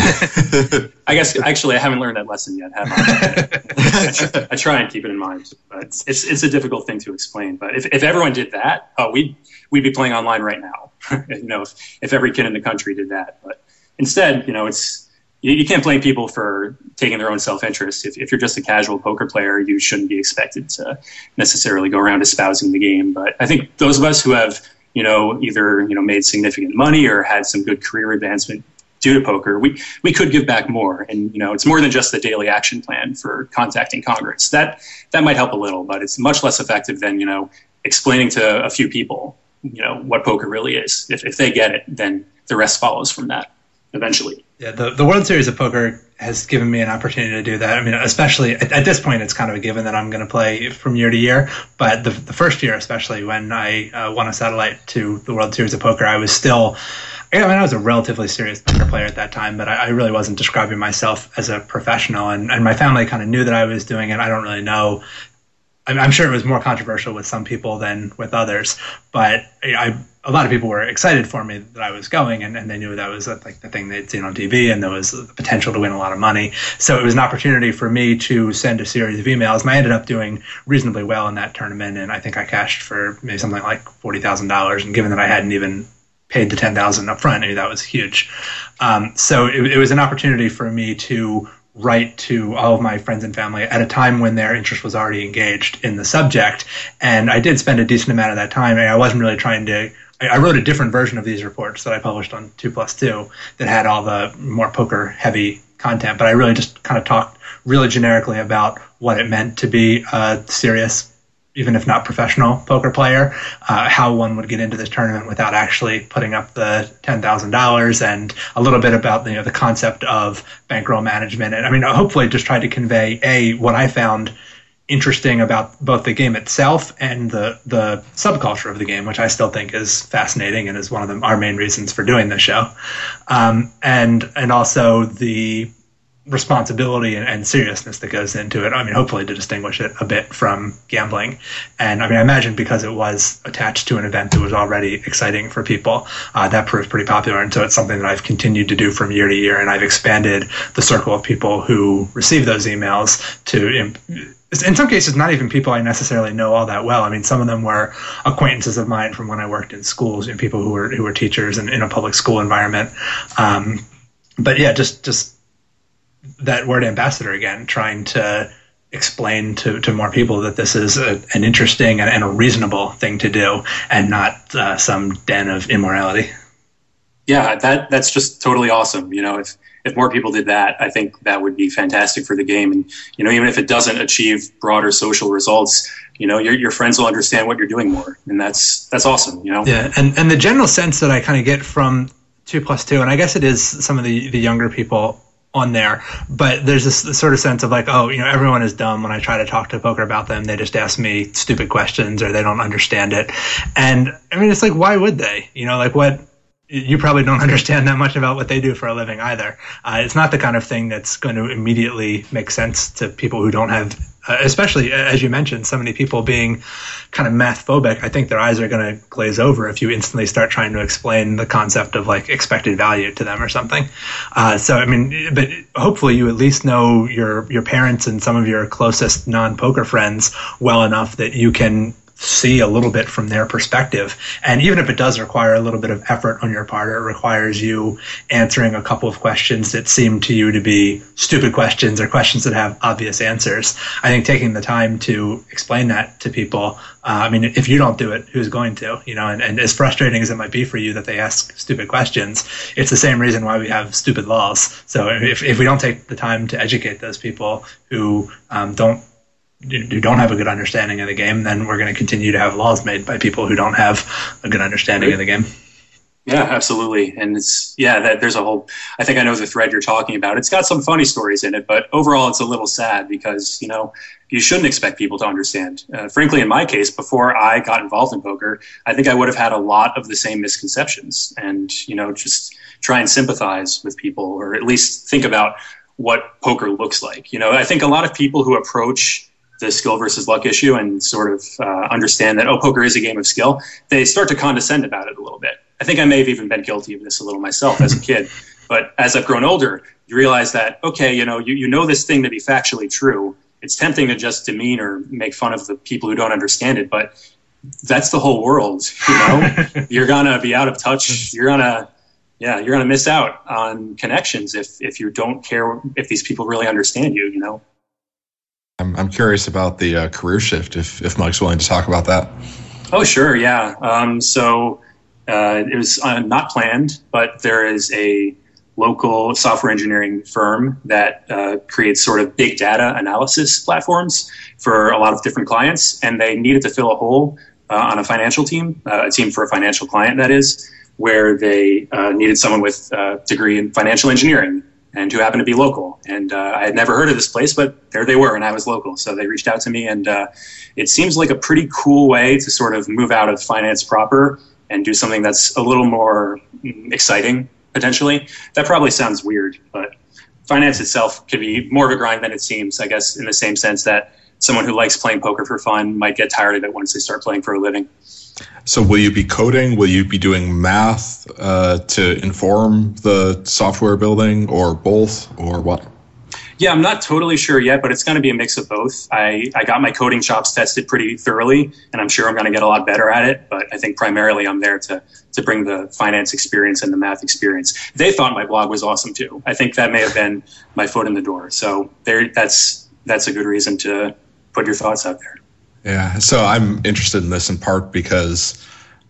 I guess, actually, I haven't learned that lesson yet, have I? I, try, I try and keep it in mind. But it's, it's it's a difficult thing to explain. But if, if everyone did that, oh, we'd, we'd be playing online right now. you know, if, if every kid in the country did that. But instead, you know, it's you, you can't blame people for taking their own self-interest. If, if you're just a casual poker player, you shouldn't be expected to necessarily go around espousing the game. But I think those of us who have you know, either, you know, made significant money or had some good career advancement due to poker, we, we could give back more. And, you know, it's more than just the daily action plan for contacting Congress. That that might help a little, but it's much less effective than, you know, explaining to a few people, you know, what poker really is. If, if they get it, then the rest follows from that eventually. Yeah, the, the World Series of Poker has given me an opportunity to do that. I mean, especially at, at this point, it's kind of a given that I'm going to play from year to year. But the, the first year, especially when I uh, won a satellite to the World Series of Poker, I was still, I mean, I was a relatively serious poker player at that time, but I, I really wasn't describing myself as a professional. And, and my family kind of knew that I was doing it. I don't really know. I'm, I'm sure it was more controversial with some people than with others, but I a lot of people were excited for me that I was going, and, and they knew that was like the thing they'd seen on T V, and there was the potential to win a lot of money. So it was an opportunity for me to send a series of emails, and I ended up doing reasonably well in that tournament, and I think I cashed for maybe something like forty thousand dollars, and given that I hadn't even paid the ten thousand dollars up front, I knew that was huge. Um, so it, it was an opportunity for me to write to all of my friends and family at a time when their interest was already engaged in the subject. And I did spend a decent amount of that time, and I wasn't really trying to I wrote a different version of these reports that I published on two plus two that had all the more poker heavy content, but I really just kind of talked really generically about what it meant to be a serious, even if not professional, poker player, uh, how one would get into this tournament without actually putting up the ten thousand dollars, and a little bit about, you know, the concept of bankroll management. And I mean, hopefully just tried to convey, A, what I found interesting about both the game itself and the the subculture of the game, which I still think is fascinating and is one of the, our main reasons for doing this show, um, and and also the responsibility and, and seriousness that goes into it. I mean, hopefully to distinguish it a bit from gambling. And I mean, I imagine because it was attached to an event that was already exciting for people, uh, that proved pretty popular. And so it's something that I've continued to do from year to year, and I've expanded the circle of people who receive those emails to, in some cases, not even people I necessarily know all that well. I mean, some of them were acquaintances of mine from when I worked in schools, and people who were who were teachers in, in a public school environment. Um, but yeah, just just that word ambassador again, trying to explain to, to more people that this is a, an interesting and, and a reasonable thing to do, and not uh, some den of immorality. Yeah, that that's just totally awesome. You know, if if more people did that, I think that would be fantastic for the game. And, you know, even if it doesn't achieve broader social results, you know, your your friends will understand what you're doing more. And that's that's awesome, you know? Yeah, and, and the general sense that I kind of get from two plus two, and I guess it is some of the, the younger people on there, but there's this, this sort of sense of like, oh, you know, everyone is dumb when I try to talk to poker about them. They just ask me stupid questions, or they don't understand it. And I mean, it's like, why would they? You know, like what? You probably don't understand that much about what they do for a living either. Uh, it's not the kind of thing that's going to immediately make sense to people who don't have, uh, especially as you mentioned, so many people being kind of math phobic. I think their eyes are going to glaze over if you instantly start trying to explain the concept of like expected value to them or something. Uh, so, I mean, but hopefully you at least know your, your parents and some of your closest non-poker friends well enough that you can see a little bit from their perspective. And even if it does require a little bit of effort on your part, it requires you answering a couple of questions that seem to you to be stupid questions or questions that have obvious answers. I think taking the time to explain that to people, uh, I mean, if you don't do it, who's going to? You know, and, and as frustrating as it might be for you that they ask stupid questions, it's the same reason why we have stupid laws. So if, if we don't take the time to educate those people who um, don't who don't have a good understanding of the game, then we're going to continue to have laws made by people who don't have a good understanding right. of the game. Yeah, absolutely. And it's, yeah, that there's a whole, I think I know the thread you're talking about. It's got some funny stories in it, but overall it's a little sad because, you know, you shouldn't expect people to understand. Uh, frankly, in my case, before I got involved in poker, I think I would have had a lot of the same misconceptions, and, you know, just try and sympathize with people, or at least think about what poker looks like. You know, I think a lot of people who approach the skill versus luck issue and sort of uh, understand that, oh, poker is a game of skill, they start to condescend about it a little bit. I think I may have even been guilty of this a little myself as a kid. But as I've grown older, you realize that, okay, you know, you, you know this thing to be factually true. It's tempting to just demean or make fun of the people who don't understand it, but that's the whole world, you know? You're going to be out of touch. You're going to, yeah, you're going to miss out on connections if, if you don't care if these people really understand you, you know? I'm I'm curious about the uh, career shift, if if Mike's willing to talk about that. Oh, sure, yeah. Um, so uh, it was uh, not planned, but there is a local software engineering firm that uh, creates sort of big data analysis platforms for a lot of different clients, and they needed to fill a hole uh, on a financial team, uh, a team for a financial client, that is, where they uh, needed someone with a degree in financial engineering, and who happened to be local. And uh, I had never heard of this place, but there they were, and I was local. So they reached out to me, and uh, it seems like a pretty cool way to sort of move out of finance proper and do something that's a little more exciting, potentially. That probably sounds weird, but finance itself can be more of a grind than it seems, I guess, in the same sense that someone who likes playing poker for fun might get tired of it once they start playing for a living. So will you be coding? Will you be doing math uh, to inform the software building, or both, or what? Yeah, I'm not totally sure yet, but it's going to be a mix of both. I, I got my coding chops tested pretty thoroughly, and I'm sure I'm going to get a lot better at it. But I think primarily I'm there to to bring the finance experience and the math experience. They thought my blog was awesome too. I think that may have been my foot in the door. So there, that's that's a good reason to put your thoughts out there. Yeah, so I'm interested in this in part because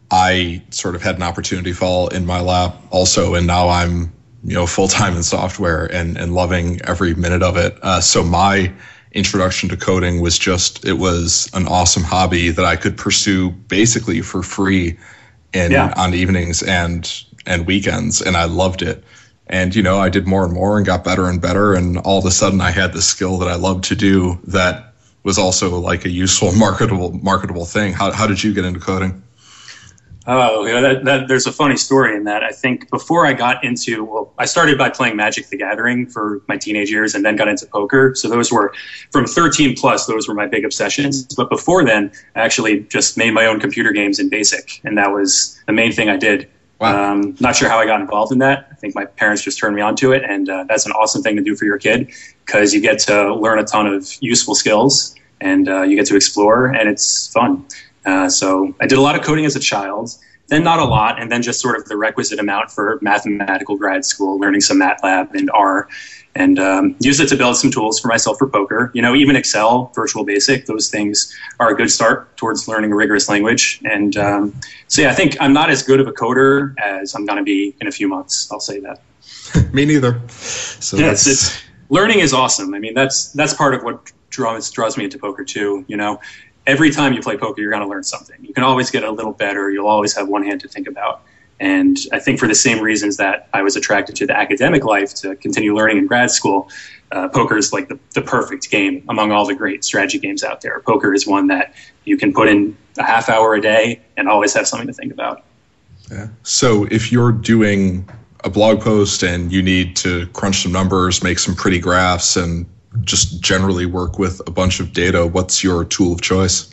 I sort of had an opportunity fall in my lap also, and now I'm you know, full-time in software and, and loving every minute of it. Uh, so my introduction to coding was just, it was an awesome hobby that I could pursue basically for free in yeah. on evenings and, and weekends. And I loved it. And, you know, I did more and more and got better and better. And all of a sudden I had this skill that I loved to do that was also like a useful, marketable, marketable thing. How, how did you get into coding? Oh, you know, that, that, there's a funny story in that. I think before I got into, well, I started by playing Magic the Gathering for my teenage years and then got into poker. So those were, from thirteen plus, those were my big obsessions. But before then, I actually just made my own computer games in BASIC. And that was the main thing I did. Wow. Um, not sure how I got involved in that. I think my parents just turned me onto it. And uh, that's an awesome thing to do for your kid because you get to learn a ton of useful skills and uh, you get to explore and it's fun. Uh, so I did a lot of coding as a child, then not a lot, and then just sort of the requisite amount for mathematical grad school, learning some MATLAB and R, and um, used it to build some tools for myself for poker. You know, even Excel, Virtual Basic, those things are a good start towards learning a rigorous language. And um, so, yeah, I think I'm not as good of a coder as I'm going to be in a few months. I'll say that. Me neither. So yeah, it's, it's, learning is awesome. I mean, that's that's part of what draws draws me into poker too. You know. Every time you play poker, you're going to learn something. You can always get a little better. You'll always have one hand to think about. And I think for the same reasons that I was attracted to the academic life to continue learning in grad school, uh, poker is like the, the perfect game among all the great strategy games out there. Poker is one that you can put in a half hour a day and always have something to think about. Yeah. So if you're doing a blog post and you need to crunch some numbers, make some pretty graphs, and just generally work with a bunch of data, what's your tool of choice?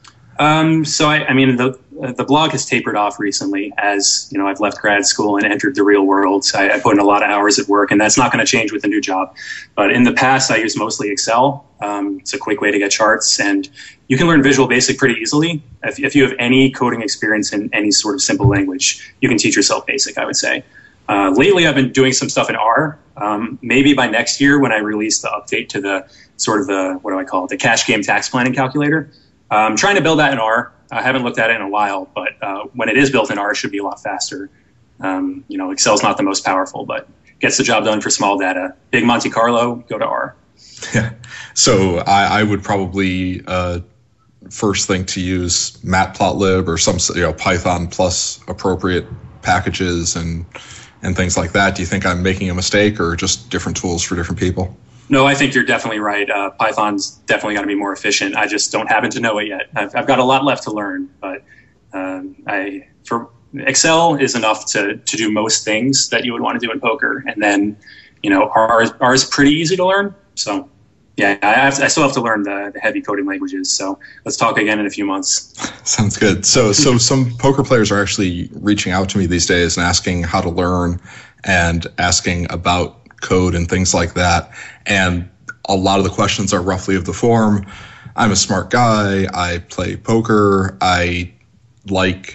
Um, so, I, I mean, the the blog has tapered off recently as, you know, I've left grad school and entered the real world. So I, I put in a lot of hours at work, and that's not going to change with a new job. But in the past, I used mostly Excel. Um, it's a quick way to get charts, and you can learn Visual Basic pretty easily. If, if you have any coding experience in any sort of simple language, you can teach yourself Basic, I would say. Uh, lately, I've been doing some stuff in R. Um, maybe by next year, when I release the update to the sort of the, what do I call it, the cash game tax planning calculator. Uh, I'm trying to build that in R. I haven't looked at it in a while, but uh, when it is built in R, it should be a lot faster. Um, you know, Excel's not the most powerful, but gets the job done for small data. Big Monte Carlo, go to R. Yeah. So I, I would probably uh, first think to use Matplotlib or some, you know, Python plus appropriate packages and and things like that. Do you think I'm making a mistake or just different tools for different people? No, I think you're definitely right. Uh, Python's definitely going to be more efficient. I just don't happen to know it yet. I've, I've got a lot left to learn, but um, I for Excel is enough to to do most things that you would want to do in poker. And then, you know, R, R is pretty easy to learn. So, yeah, I, have to, I still have to learn the, the heavy coding languages. So let's talk again in a few months. Sounds good. So, so some poker players are actually reaching out to me these days and asking how to learn and asking about code and things like that. And a lot of the questions are roughly of the form: I'm a smart guy, I play poker, I like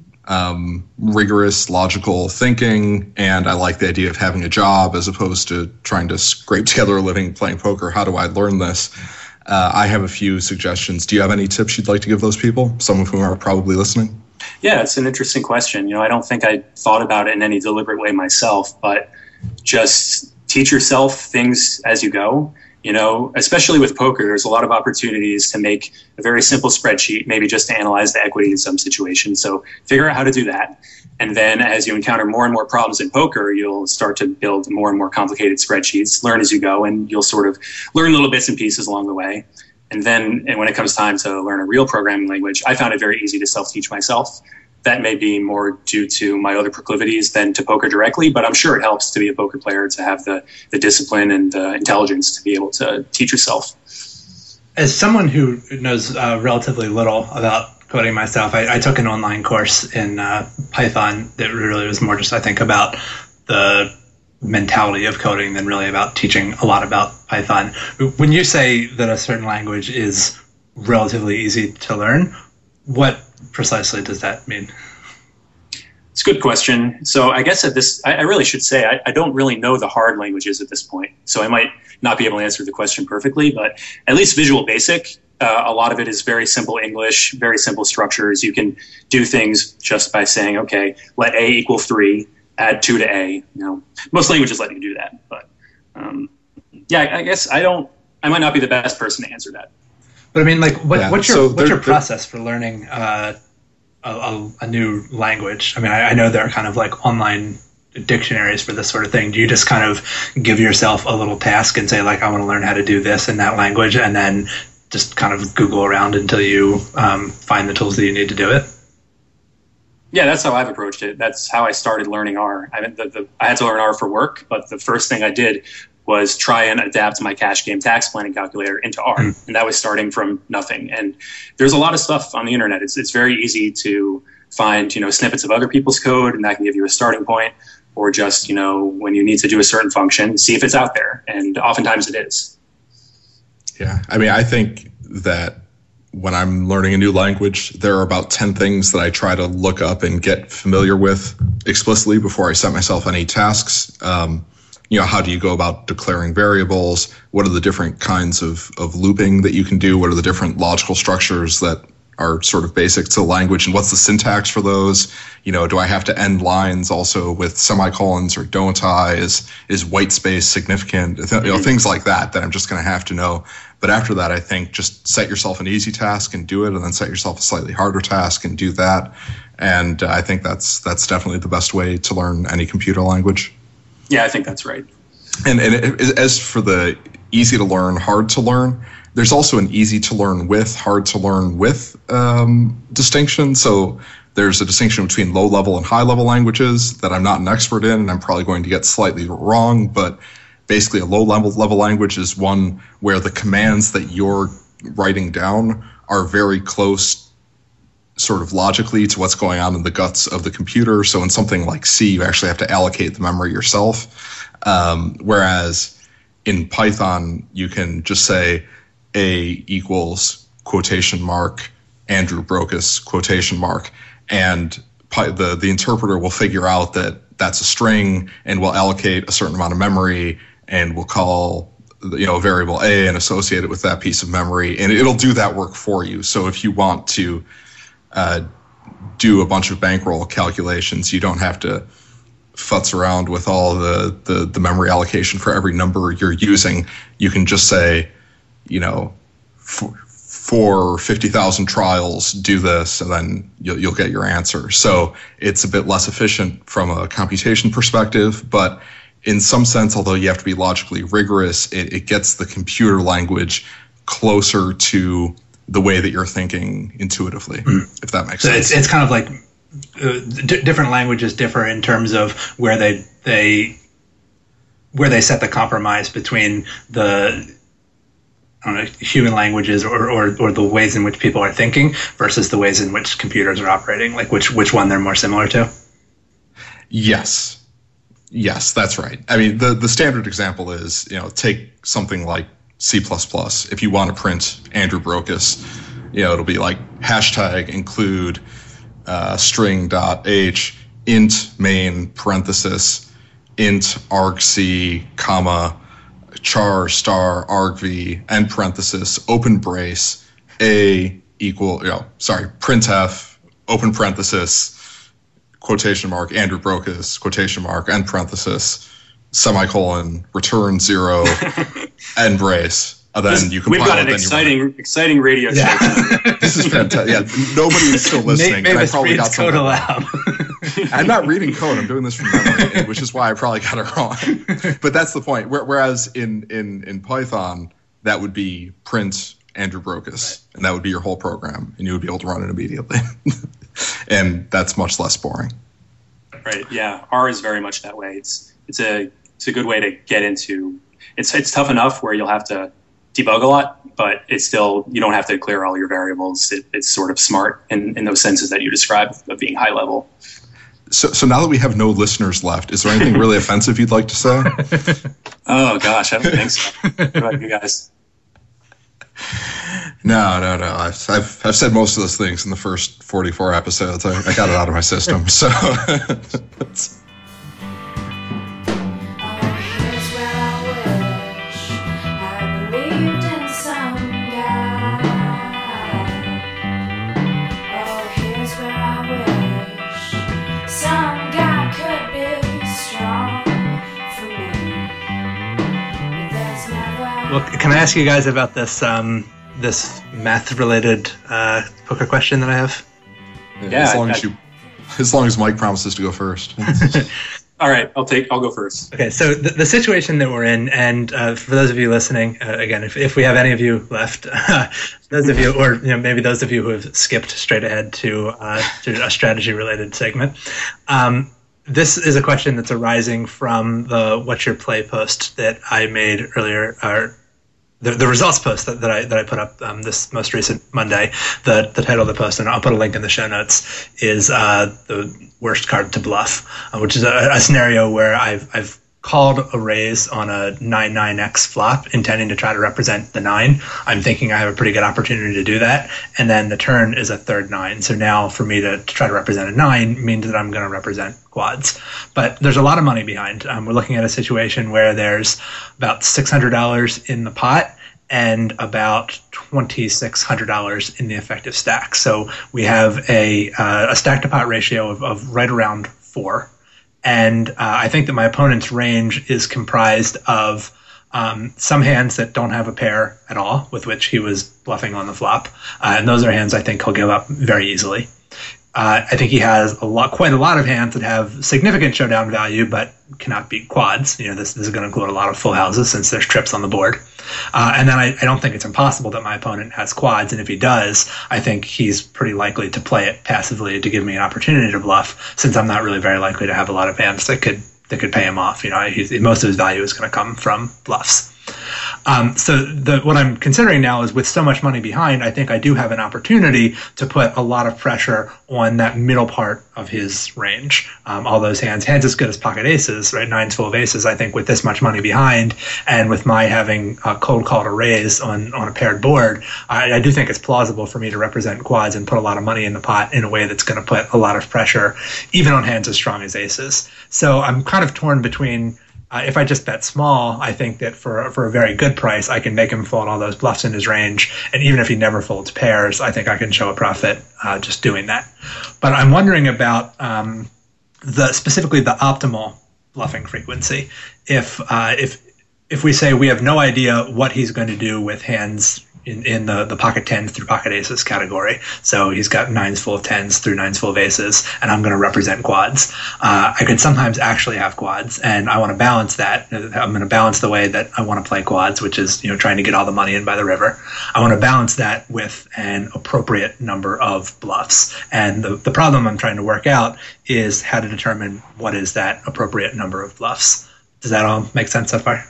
um, rigorous logical thinking, and I like the idea of having a job as opposed to trying to scrape together a living playing poker. How do I learn this? Uh, I have a few suggestions. Do you have any tips you'd like to give those people, some of whom are probably listening? Yeah, it's an interesting question. You know, I don't think I thought about it in any deliberate way myself, but just teach yourself things as you go. You know, especially with poker, there's a lot of opportunities to make a very simple spreadsheet, maybe just to analyze the equity in some situations. So figure out how to do that. And then as you encounter more and more problems in poker, you'll start to build more and more complicated spreadsheets, learn as you go, and you'll sort of learn little bits and pieces along the way. And then and when it comes time to learn a real programming language, I found it very easy to self-teach myself. That may be more due to my other proclivities than to poker directly, but I'm sure it helps to be a poker player to have the, the discipline and the intelligence to be able to teach yourself. As someone who knows uh, relatively little about coding myself. I, I took an online course in uh, Python that really was more just, I think, about the mentality of coding than really about teaching a lot about Python. When you say that a certain language is relatively easy to learn, what precisely does that mean? It's a good question. So I guess at this, I, I really should say I, I don't really know the hard languages at this point. So I might not be able to answer the question perfectly, but at least Visual Basic, uh, a lot of it is very simple English, very simple structures. You can do things just by saying, okay, let A equal three, add two to A. You know, most languages let you do that. But um, yeah, I, I guess I don't, I might not be the best person to answer that. But I mean, like, what, yeah, what's your so what's your process for learning uh, a, a, a new language? I mean, I, I know there are kind of like online dictionaries for this sort of thing. Do you just kind of give yourself a little task and say, like, I want to learn how to do this in that language, and then just kind of Google around until you um, find the tools that you need to do it? Yeah, that's how I've approached it. That's how I started learning R. I mean, the, the, I had to learn R for work, but the first thing I did was try and adapt my cash game tax planning calculator into R. Mm. And that was starting from nothing. And there's a lot of stuff on the internet. It's it's very easy to find, you know, snippets of other people's code, and that can give you a starting point, or just, you know, when you need to do a certain function, see if it's out there. And oftentimes it is. Yeah. I mean, I think that when I'm learning a new language, there are about ten things that I try to look up and get familiar with explicitly before I set myself any tasks. Um, You know, how do you go about declaring variables? What are the different kinds of, of looping that you can do? What are the different logical structures that are sort of basic to the language? And what's the syntax for those? You know, do I have to end lines also with semicolons, or don't I? Is is white space significant? You know, things like that that I'm just going to have to know. But after that, I think just set yourself an easy task and do it, and then set yourself a slightly harder task and do that. And I think that's that's definitely the best way to learn any computer language. Yeah, I think that's right. And, and it, as for the easy to learn, hard to learn, there's also an easy to learn with, hard to learn with um, distinction. So there's a distinction between low level and high level languages that I'm not an expert in, and I'm probably going to get slightly wrong. But basically, a low level level language is one where the commands that you're writing down are very close sort of logically to what's going on in the guts of the computer. So in something like C, you actually have to allocate the memory yourself. Um, whereas in Python, you can just say A equals quotation mark, Andrew Brockus quotation mark, and the, the interpreter will figure out that that's a string and will allocate a certain amount of memory, and will call, you know, a variable A and associate it with that piece of memory, and it'll do that work for you. So if you want to Uh, do a bunch of bankroll calculations, you don't have to futz around with all the, the, the memory allocation for every number you're using. You can just say, you know, for, for fifty thousand trials, do this, and then you'll, you'll get your answer. So it's a bit less efficient from a computation perspective, but in some sense, although you have to be logically rigorous, it, it gets the computer language closer to the way that you're thinking intuitively, mm. if that makes so sense. It's, it's kind of like uh, d- different languages differ in terms of where they they where they set the compromise between the I don't know, human languages or, or or the ways in which people are thinking versus the ways in which computers are operating. Like which which one they're more similar to. Yes, yes, that's right. I mean, the the standard example is, you know, take something like C plus plus. If you want to print Andrew Brockus, you know, it'll be like hashtag include uh, string dot h int main parenthesis int argc comma char star argv end parenthesis open brace a equal, you know, sorry, printf open parenthesis quotation mark Andrew Brockus quotation mark end parenthesis semicolon return zero end brace. And then this, you can. We've got an exciting, exciting radio show. Yeah. This is fantastic. Yeah, nobody is still listening. Maybe I probably got code aloud. I'm not reading code. I'm doing this from memory, which is why I probably got it wrong. But that's the point. Whereas in in in Python, that would be print Andrew Brockus, right, and that would be your whole program, and you would be able to run it immediately. And that's much less boring. Right. Yeah. R is very much that way. It's it's a it's a good way to get into. It's it's tough enough where you'll have to debug a lot, but it's still, you don't have to declare all your variables. It, it's sort of smart in, in those senses that you described of being high level. So, so now that we have no listeners left, is there anything really offensive you'd like to say? Oh gosh, I don't think so. What about you guys? No, no, no. I've, I've I've said most of those things in the first forty-four episodes. I, I got it out of my system. So. Well, can I ask you guys about this um, this math-related uh, poker question that I have? Yeah, as long I, as you, as long as Mike promises to go first. All right, I'll take. I'll go first. Okay, so the, the situation that we're in, and uh, for those of you listening, uh, again, if, if we have any of you left, uh, those of you, or you know, maybe those of you who have skipped straight ahead to uh, to a strategy-related segment. Um, This is a question that's arising from the What's Your Play post that I made earlier, or the, the results post that, that I that I put up um, this most recent Monday. The the title of the post, and I'll put a link in the show notes, is uh, the worst card to bluff, uh, which is a, a scenario where I've I've called a raise on a nine nine X flop, intending to try to represent the nine. I'm thinking I have a pretty good opportunity to do that. And then the turn is a third nine. So now for me to, to try to represent a nine means that I'm going to represent quads. But there's a lot of money behind. Um, we're looking at a situation where there's about six hundred dollars in the pot and about twenty-six hundred dollars in the effective stack. So we have a, uh, a stack to pot ratio of, of right around four. And uh, I think that my opponent's range is comprised of um, some hands that don't have a pair at all, with which he was bluffing on the flop. Uh, and those are hands I think he'll give up very easily. Uh, I think he has a lot, quite a lot of hands that have significant showdown value, but cannot beat quads. You know, this, this is going to include a lot of full houses since there's trips on the board. Uh, and then I, I don't think it's impossible that my opponent has quads. And if he does, I think he's pretty likely to play it passively to give me an opportunity to bluff, since I'm not really very likely to have a lot of hands that could that could pay him off. You know, he, most of his value is going to come from bluffs. Um, so the, what I'm considering now is, with so much money behind, I think I do have an opportunity to put a lot of pressure on that middle part of his range. Um, all those hands, hands as good as pocket aces, right? Nines full of aces. I think with this much money behind, and with my having uh, cold called a raise on, on a paired board, I, I do think it's plausible for me to represent quads and put a lot of money in the pot in a way that's going to put a lot of pressure, even on hands as strong as aces. So I'm kind of torn between. Uh, if I just bet small, I think that for for a very good price, I can make him fold all those bluffs in his range. And even if he never folds pairs, I think I can show a profit uh, just doing that. But I'm wondering about um, the specifically the optimal bluffing frequency. If uh, if if we say we have no idea what he's going to do with hands in, in the, the pocket tens through pocket aces category. So he's got nines full of tens through nines full of aces, and I'm going to represent quads. Uh, I could sometimes actually have quads, and I want to balance that. I'm going to balance the way that I want to play quads, which is, you know, trying to get all the money in by the river. I want to balance that with an appropriate number of bluffs. And the, the problem I'm trying to work out is how to determine what is that appropriate number of bluffs. Does that all make sense so far?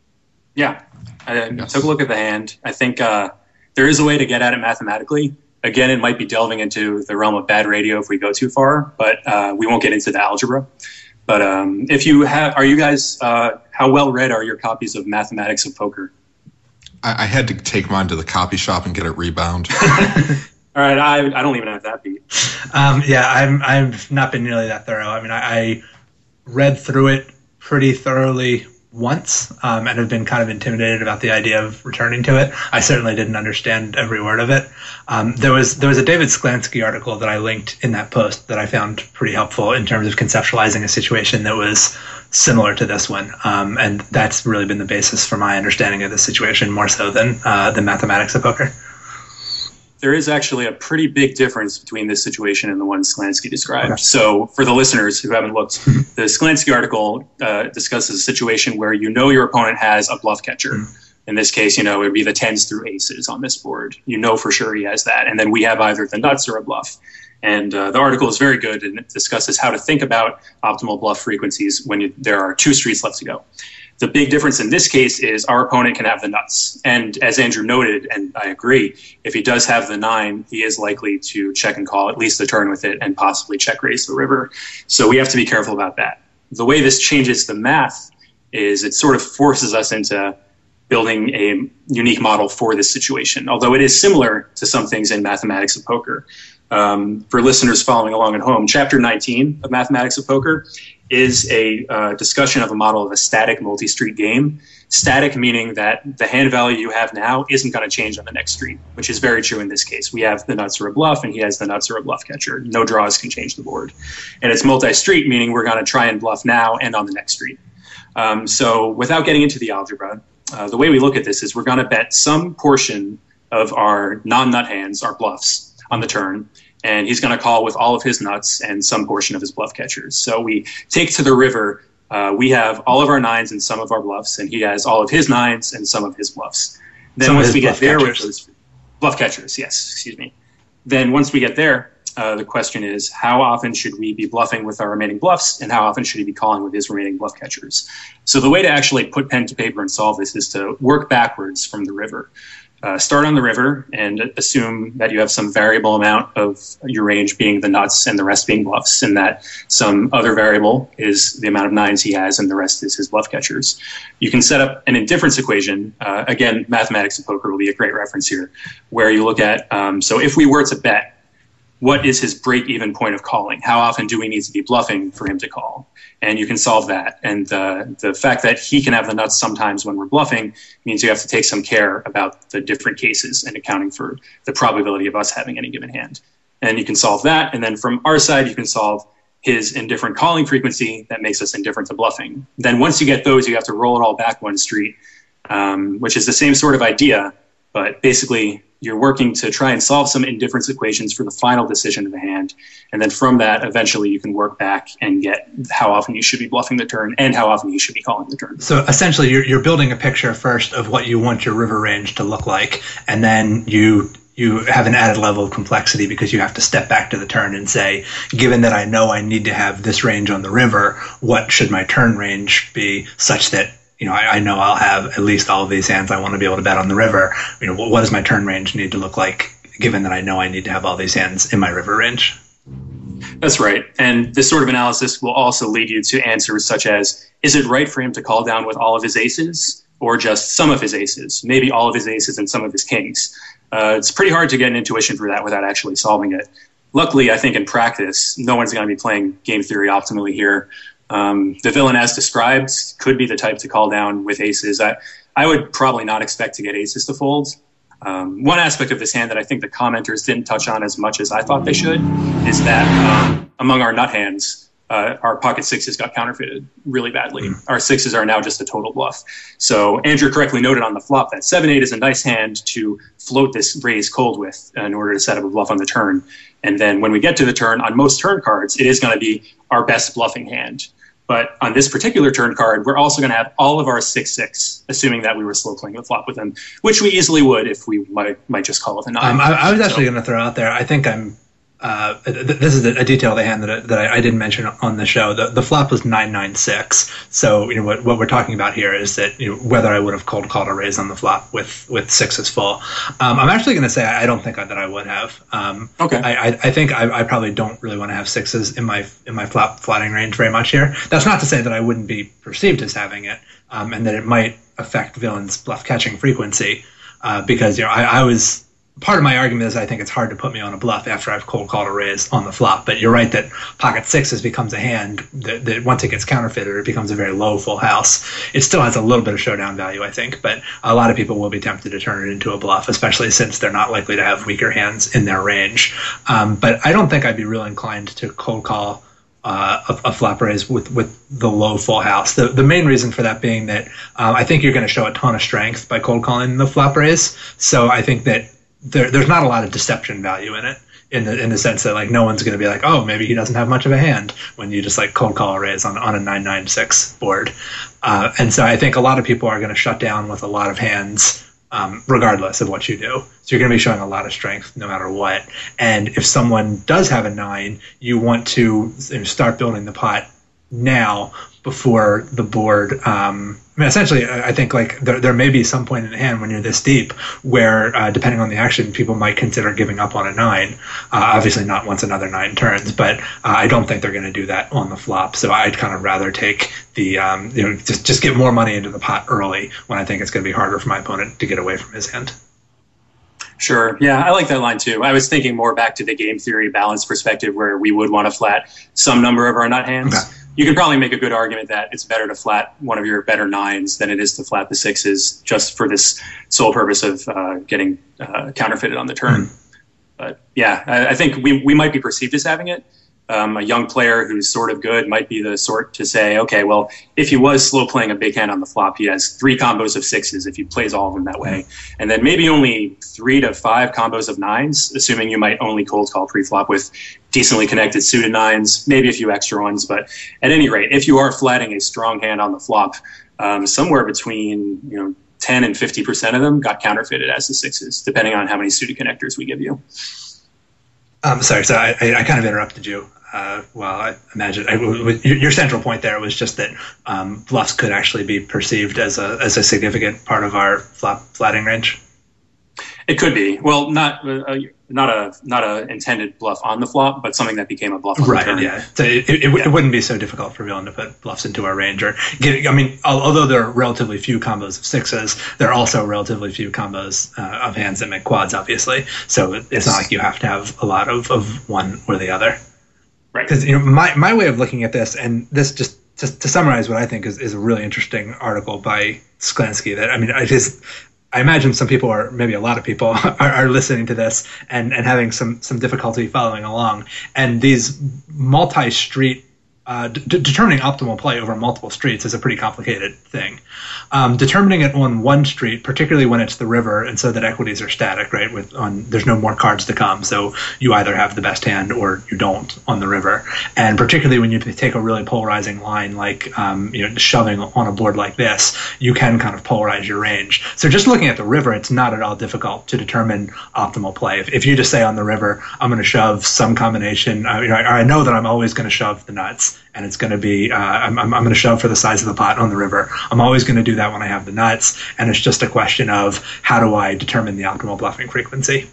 Yeah. I yes. took a look at the hand. I think uh, there is a way to get at it mathematically. Again, it might be delving into the realm of bad radio if we go too far, but uh, we won't get into the algebra. But um, if you have, are you guys, uh, how well read are your copies of Mathematics of Poker? I, I had to take mine to the copy shop and get it rebound. All right, I, I don't even have that beat. Um, yeah, I'm, I've not been nearly that thorough. I mean, I, I read through it pretty thoroughly once um, and have been kind of intimidated about the idea of returning to it. I certainly didn't understand every word of it. Um, there was there was a David Sklansky article that I linked in that post that I found pretty helpful in terms of conceptualizing a situation that was similar to this one. Um, and that's really been the basis for my understanding of the situation, more so than uh, the Mathematics of Poker. There is actually a pretty big difference between this situation and the one Sklansky described. Okay. So for the listeners who haven't looked, the Sklansky article uh, discusses a situation where you know your opponent has a bluff catcher. Mm-hmm. In this case, you know, it would be the tens through aces on this board. You know for sure he has that. And then we have either the nuts or a bluff. And uh, the article is very good, and it discusses how to think about optimal bluff frequencies when you, there are two streets left to go. The big difference in this case is our opponent can have the nuts. And as Andrew noted, and I agree, if he does have the nine, he is likely to check and call at least the turn with it and possibly check raise the river. So we have to be careful about that. The way this changes the math is it sort of forces us into building a unique model for this situation, although it is similar to some things in Mathematics of Poker. Um, for listeners following along at home, Chapter nineteen of Mathematics of Poker is a uh, discussion of a model of a static multi-street game. Static meaning that the hand value you have now isn't going to change on the next street, which is very true in this case. We have the nuts or a bluff, and he has the nuts or a bluff catcher. No draws can change the board. And it's multi-street, meaning we're going to try and bluff now and on the next street. Um, so without getting into the algebra, uh, the way we look at this is we're going to bet some portion of our non-nut hands, our bluffs, on the turn, and he's going to call with all of his nuts and some portion of his bluff catchers. So we take to the river. Uh, we have all of our nines and some of our bluffs, and he has all of his nines and some of his bluffs. Then some once we get there catchers. with those bluff catchers, yes, excuse me. Then once we get there, uh, the question is how often should we be bluffing with our remaining bluffs, and how often should he be calling with his remaining bluff catchers? So the way to actually put pen to paper and solve this is to work backwards from the river. Uh, start on the river and assume that you have some variable amount of your range being the nuts and the rest being bluffs, and that some other variable is the amount of nines he has and the rest is his bluff catchers. You can set up an indifference equation. Uh, again, Mathematics of Poker will be a great reference here, where you look at, um, so if we were to bet, what is his break-even point of calling? How often do we need to be bluffing for him to call? And you can solve that. And the, the fact that he can have the nuts sometimes when we're bluffing means you have to take some care about the different cases and accounting for the probability of us having any given hand. And you can solve that. And then from our side, you can solve his indifferent calling frequency that makes us indifferent to bluffing. Then once you get those, you have to roll it all back one street, um, which is the same sort of idea, but basically you're working to try and solve some indifference equations for the final decision of the hand. And then from that, eventually you can work back and get how often you should be bluffing the turn and how often you should be calling the turn. So essentially you're, you're building a picture first of what you want your river range to look like. And then you you have an added level of complexity because you have to step back to the turn and say, given that I know I need to have this range on the river, what should my turn range be such that You know, I, I know I'll have at least all of these hands I want to be able to bet on the river. You know, what, what does my turn range need to look like, given that I know I need to have all these hands in my river range? That's right. And this sort of analysis will also lead you to answers such as, is it right for him to call down with all of his aces or just some of his aces, maybe all of his aces and some of his kings? Uh, it's pretty hard to get an intuition for that without actually solving it. Luckily, I think in practice, no one's going to be playing game theory optimally here. Um, the villain, as described, could be the type to call down with aces. I, I would probably not expect to get aces to fold. Um, one aspect of this hand that I think the commenters didn't touch on as much as I thought they should is that um, among our nut hands, uh, our pocket sixes got counterfeited really badly. Mm. Our sixes are now just a total bluff. So Andrew correctly noted on the flop that seven eight is a nice hand to float this raise cold with in order to set up a bluff on the turn. And then when we get to the turn, on most turn cards, it is going to be our best bluffing hand. But on this particular turn card, we're also going to have all of our six six, assuming that we were slow playing the flop with them, which we easily would if we might might just call it a nine. Um, I, I was actually so. going to throw out there, I think I'm Uh, th- this is a detail of the hand that, I, that I, I didn't mention on the show. The, the flop was nine nine six. So, you know, what, what we're talking about here is that, you know, whether I would have cold called a raise on the flop with, with sixes full. Um, I'm actually going to say I, I don't think that I would have. Um, okay. I, I, I think I, I probably don't really want to have sixes in my in my flop flatting range very much here. That's not to say that I wouldn't be perceived as having it, um, and that it might affect villain's bluff catching frequency, uh, because, you know, I, I was. Part of my argument is I think it's hard to put me on a bluff after I've cold called a raise on the flop. But you're right that pocket sixes becomes a hand that, that once it gets counterfeited, it becomes a very low full house. It still has a little bit of showdown value, I think, but a lot of people will be tempted to turn it into a bluff, especially since they're not likely to have weaker hands in their range. Um, but I don't think I'd be real inclined to cold call Uh, a, a flop raise with, with the low full house. The the main reason for that being that uh, I think you're going to show a ton of strength by cold calling the flop raise. So I think that there, there's not a lot of deception value in it, in the in the sense that, like, no one's going to be like, oh, maybe he doesn't have much of a hand when you just like cold call a raise on on a nine nine six board. Uh, and so I think a lot of people are going to shut down with a lot of hands, Um, regardless of what you do. So you're going to be showing a lot of strength no matter what. And if someone does have a nine, you want to start building the pot now before the board. Um, I mean, essentially, I think like there, there may be some point in the hand when you're this deep where, uh, depending on the action, people might consider giving up on a nine. Uh, obviously, not once another nine turns, but uh, I don't think they're going to do that on the flop. So I'd kind of rather take the um, you know just just get more money into the pot early when I think it's going to be harder for my opponent to get away from his hand. Sure. Yeah, I like that line too. I was thinking more back to the game theory balance perspective where we would want to flat some number of our nut hands. Okay. You can probably make a good argument that it's better to flat one of your better nines than it is to flat the sixes just for this sole purpose of uh, getting uh, counterfeited on the turn. Mm. But yeah, I, I think we, we might be perceived as having it. Um, a young player who's sort of good might be the sort to say, okay, well, if he was slow playing a big hand on the flop, he has three combos of sixes if he plays all of them that way. And then maybe only three to five combos of nines, assuming you might only cold call pre-flop with decently connected suited nines, maybe a few extra ones. But at any rate, if you are flatting a strong hand on the flop, um, somewhere between, you know, ten and fifty percent of them got counterfeited as the sixes, depending on how many suited connectors we give you. Um, sorry, so I, I kind of interrupted you. Uh, well, I imagine I, your central point there was just that um, bluffs could actually be perceived as a as a significant part of our flop flatting range. It could be. Well, not uh, not a not a intended bluff on the flop, but something that became a bluff on right, the turn. Right. Yeah. So it, it, yeah. it wouldn't be so difficult for villain to put bluffs into our range. Or get, I mean, although there are relatively few combos of sixes, there are also relatively few combos uh, of hands that make quads. Obviously, so it, it's not like you have to have a lot of, of one or the other. Right. Because you know my, my way of looking at this, and this just to, to summarize what I think is, is a really interesting article by Sklansky. That I mean, I just I imagine some people, or maybe a lot of people, are, are listening to this and, and having some some difficulty following along. And these multi-street uh, d- determining optimal play over multiple streets is a pretty complicated thing. Um, determining it on one street, particularly when it's the river, and so that equities are static, right? With on there's no more cards to come, so you either have the best hand or you don't on the river. And particularly when you take a really polarizing line, like um, you know, shoving on a board like this, you can kind of polarize your range. So just looking at the river, it's not at all difficult to determine optimal play. If, if you just say on the river, I'm going to shove some combination, uh, you know, I, I know that I'm always going to shove the nuts. And it's going to be, uh, I'm, I'm going to shove for the size of the pot on the river. I'm always going to do that when I have the nuts. And it's just a question of how do I determine the optimal bluffing frequency?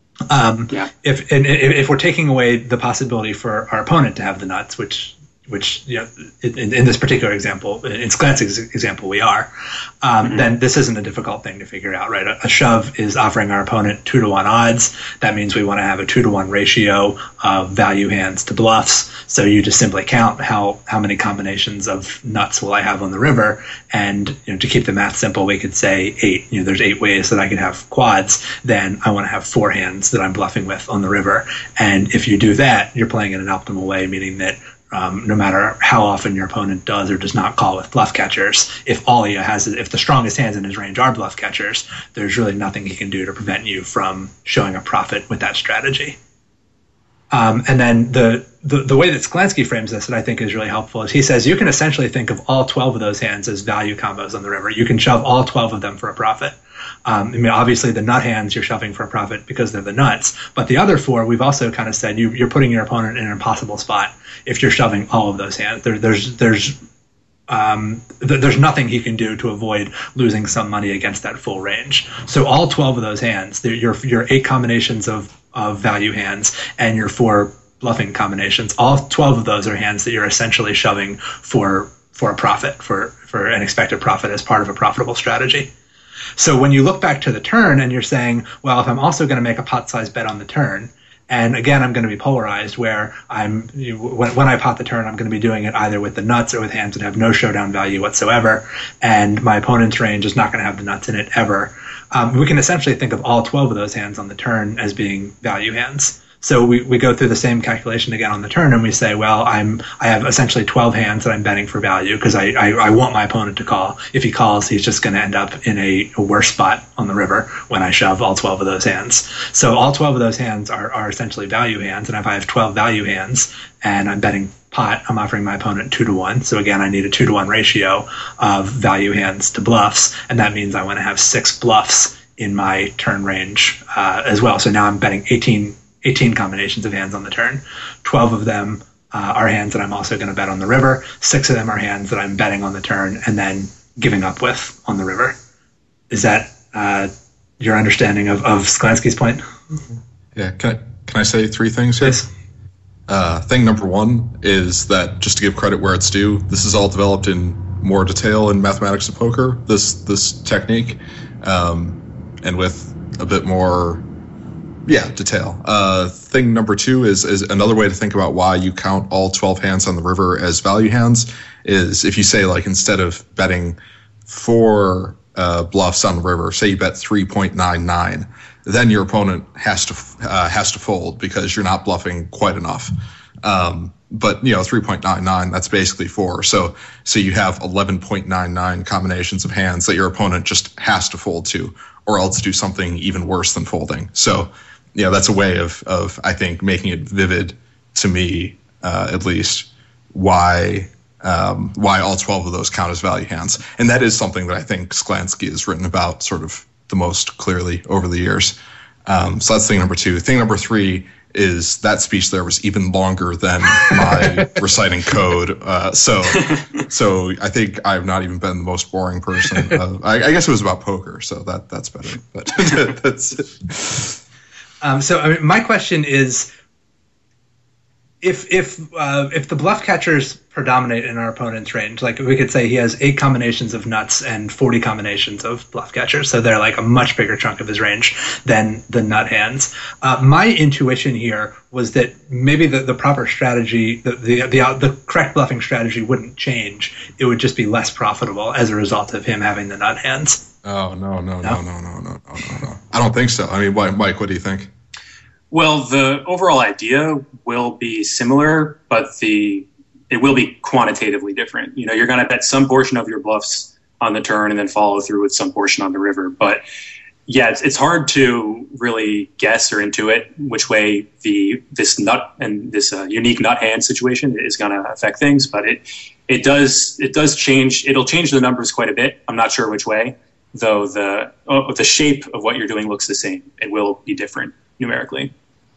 Um, yeah. If and if we're taking away the possibility for our opponent to have the nuts, which which you know, in, in this particular example, in Sklansky's example, we are, um, mm-hmm. then this isn't a difficult thing to figure out, right? A, a shove is offering our opponent two to one odds. That means we want to have a two to one ratio of value hands to bluffs. So you just simply count how how many combinations of nuts will I have on the river, and you know, to keep the math simple, we could say eight. You know, there's eight ways that I could have quads. Then I want to have four hands that I'm bluffing with on the river. And if you do that, you're playing in an optimal way, meaning that Um, no matter how often your opponent does or does not call with bluff catchers, if all he has, if the strongest hands in his range are bluff catchers, there's really nothing he can do to prevent you from showing a profit with that strategy. Um, and then the, the the way that Sklansky frames this that I think is really helpful is he says you can essentially think of all twelve of those hands as value combos on the river. You can shove all twelve of them for a profit. Um, I mean, obviously the nut hands you're shoving for a profit because they're the nuts, but the other four, we've also kind of said you, you're putting your opponent in an impossible spot if you're shoving all of those hands. There, there's there's um, th- there's nothing he can do to avoid losing some money against that full range. So all twelve of those hands, your your eight combinations of of value hands and your four bluffing combinations, all twelve of those are hands that you're essentially shoving for for a profit, for for an expected profit as part of a profitable strategy. So when you look back to the turn and you're saying, well, if I'm also going to make a pot size bet on the turn, and again, I'm going to be polarized where I'm you, when, when I pot the turn, I'm going to be doing it either with the nuts or with hands that have no showdown value whatsoever, and my opponent's range is not going to have the nuts in it ever. Um, we can essentially think of all twelve of those hands on the turn as being value hands. So we, we go through the same calculation again on the turn, and we say, well, I'm I have essentially twelve hands that I'm betting for value because I, I, I want my opponent to call. If he calls, he's just going to end up in a, a worse spot on the river when I shove all twelve of those hands. So all twelve of those hands are, are essentially value hands, and if I have twelve value hands and I'm betting pot, I'm offering my opponent two to one. So again, I need a two to one ratio of value hands to bluffs, and that means I want to have six bluffs in my turn range uh, as well. So now I'm betting eighteen, eighteen combinations of hands on the turn. twelve of them uh, are hands that I'm also going to bet on the river. Six of them are hands that I'm betting on the turn and then giving up with on the river. Is that uh, your understanding of, of Sklansky's point? Yeah, can I, can I say three things here? Yes. Uh, thing number one is that, just to give credit where it's due, this is all developed in more detail in Mathematics of Poker, this this technique, um, and with a bit more, yeah, detail. Uh, thing number two is, is another way to think about why you count all twelve hands on the river as value hands is if you say, like, instead of betting four uh, bluffs on the river, say you bet three point nine nine, then your opponent has to uh, has to fold because you're not bluffing quite enough. Um, but you know, three point nine nine, that's basically four. So so you have eleven point nine nine combinations of hands that your opponent just has to fold to, or else do something even worse than folding. So yeah, that's a way of of I think making it vivid to me, uh, at least, why um, why all twelve of those count as value hands. And that is something that I think Sklansky has written about sort of the most clearly over the years. Um, so that's thing number two. Thing number three is that speech there was even longer than my reciting code. Uh, so so I think I've not even been the most boring person. Uh, I, I guess it was about poker, so that that's better. But that's it. Um, so I mean, my question is, if if uh, if the bluff catchers predominate in our opponent's range, like we could say he has eight combinations of nuts and forty combinations of bluff catchers, so they're like a much bigger chunk of his range than the nut hands. Uh, my intuition here was that maybe the, the proper strategy, the, the the the correct bluffing strategy wouldn't change. It would just be less profitable as a result of him having the nut hands. Oh no no no no no no no no no! I don't think so. I mean, Mike, what do you think? Well, the overall idea will be similar, but the it will be quantitatively different. You know, you're going to bet some portion of your bluffs on the turn and then follow through with some portion on the river. But yeah, it's, it's hard to really guess or intuit which way the this nut and this uh, unique nut hand situation is going to affect things. But it it does it does change. It'll change the numbers quite a bit. I'm not sure which way, though. The oh, the shape of what you're doing looks the same. It will be different numerically.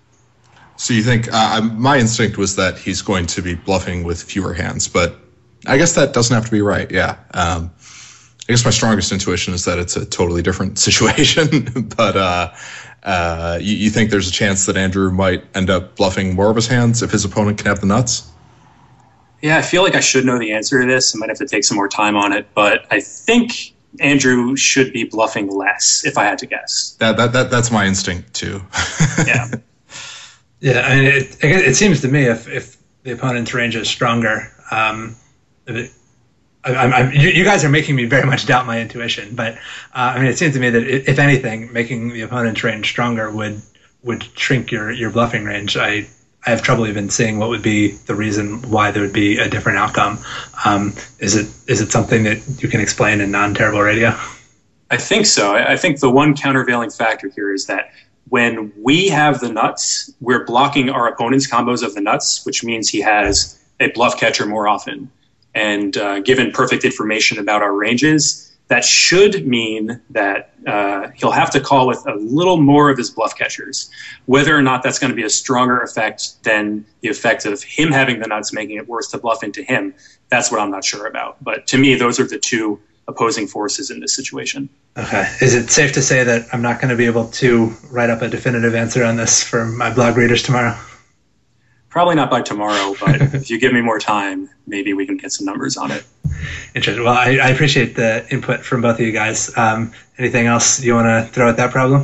So you think, uh, my instinct was that he's going to be bluffing with fewer hands, but I guess that doesn't have to be right, yeah. Um, I guess my strongest intuition is that it's a totally different situation, but uh, uh, you, you think there's a chance that Andrew might end up bluffing more of his hands if his opponent can have the nuts? Yeah, I feel like I should know the answer to this. I might have to take some more time on it, but I think Andrew should be bluffing less, if I had to guess. That that, that That's my instinct, too. Yeah. Yeah, I mean, it, it seems to me if, if the opponent's range is stronger, um, it, I, I, you, you guys are making me very much doubt my intuition. But uh, I mean, it seems to me that if anything, making the opponent's range stronger would would shrink your, your bluffing range. I I have trouble even seeing what would be the reason why there would be a different outcome. Um, is it is it something that you can explain in non-terrible radio? I think so. I think the one countervailing factor here is that when we have the nuts, we're blocking our opponent's combos of the nuts, which means he has a bluff catcher more often. And uh, given perfect information about our ranges, that should mean that uh, he'll have to call with a little more of his bluff catchers. Whether or not that's going to be a stronger effect than the effect of him having the nuts making it worse to bluff into him, that's what I'm not sure about. But to me, those are the two opposing forces in this situation. Okay. Is it safe to say that I'm not going to be able to write up a definitive answer on this for my blog readers tomorrow? Probably not by tomorrow, but if you give me more time, maybe we can get some numbers on it. Interesting. Well, I, I appreciate the input from both of you guys. Um, anything else you want to throw at that problem?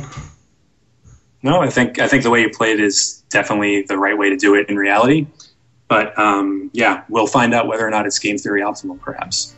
No, I think I think the way you played is definitely the right way to do it in reality. But um, yeah, we'll find out whether or not it's game theory optimal, perhaps.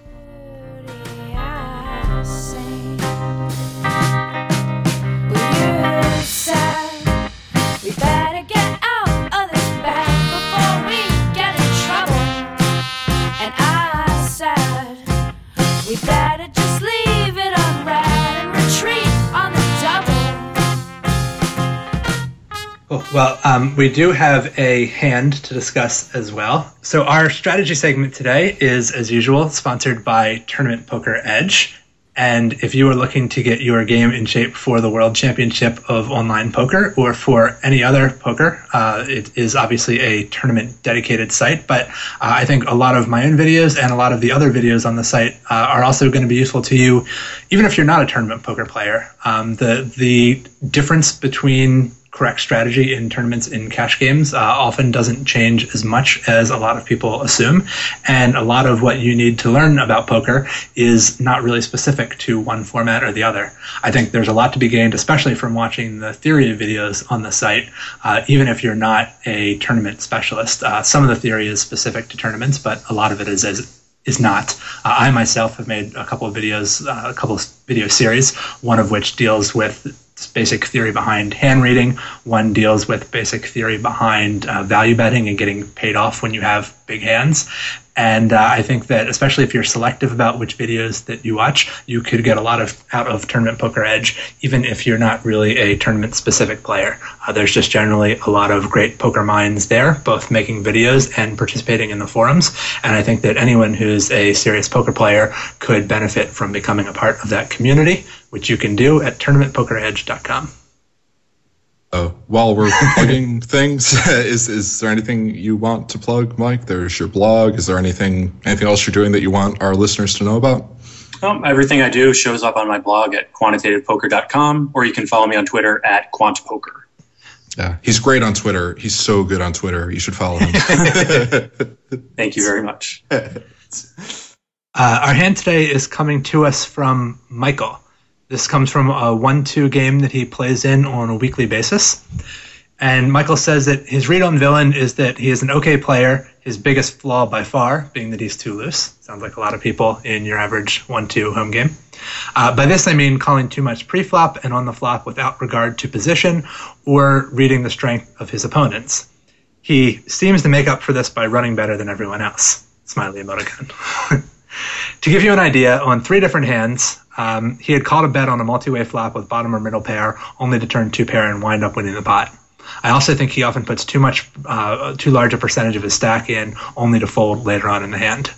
Cool. Well, um, we do have a hand to discuss as well. So our strategy segment today is, as usual, sponsored by Tournament Poker Edge. And if you are looking to get your game in shape for the World Championship of Online Poker or for any other poker, uh, it is obviously a tournament dedicated site. But uh, I think a lot of my own videos and a lot of the other videos on the site uh, are also going to be useful to you, even if you're not a tournament poker player. Um, the the difference between correct strategy in tournaments in cash games uh, often doesn't change as much as a lot of people assume. And a lot of what you need to learn about poker is not really specific to one format or the other. I think there's a lot to be gained, especially from watching the theory videos on the site, uh, even if you're not a tournament specialist. Uh, some of the theory is specific to tournaments, but a lot of it is is, is not. Uh, I myself have made a couple of videos, uh, a couple of video series, one of which deals with basic theory behind hand reading. One deals with basic theory behind uh, value betting and getting paid off when you have big hands. And uh, I think that especially if you're selective about which videos that you watch, you could get a lot of out of Tournament Poker Edge, even if you're not really a tournament-specific player. Uh, there's just generally a lot of great poker minds there, both making videos and participating in the forums. And I think that anyone who's a serious poker player could benefit from becoming a part of that community, which you can do at tournament poker edge dot com. Uh, while we're plugging things, is is there anything you want to plug, Mike? There's your blog. Is there anything anything else you're doing that you want our listeners to know about? Um, everything I do shows up on my blog at quantitative poker dot com, or you can follow me on Twitter at quantpoker. Yeah, he's great on Twitter. He's so good on Twitter. You should follow him. Thank you very much. Uh, our hand today is coming to us from Michael. This comes from a one two game that he plays in on a weekly basis. And Michael says that his read on Villain is that he is an okay player, his biggest flaw by far being that he's too loose. Sounds like a lot of people in your average one two home game. Uh, by this I mean calling too much pre-flop and on the flop without regard to position or reading the strength of his opponents. He seems to make up for this by running better than everyone else. Smiley emoticon. To give you an idea, on three different hands, um, he had called a bet on a multi-way flop with bottom or middle pair, only to turn two pair and wind up winning the pot. I also think he often puts too much, uh, too large a percentage of his stack in, only to fold later on in the hand.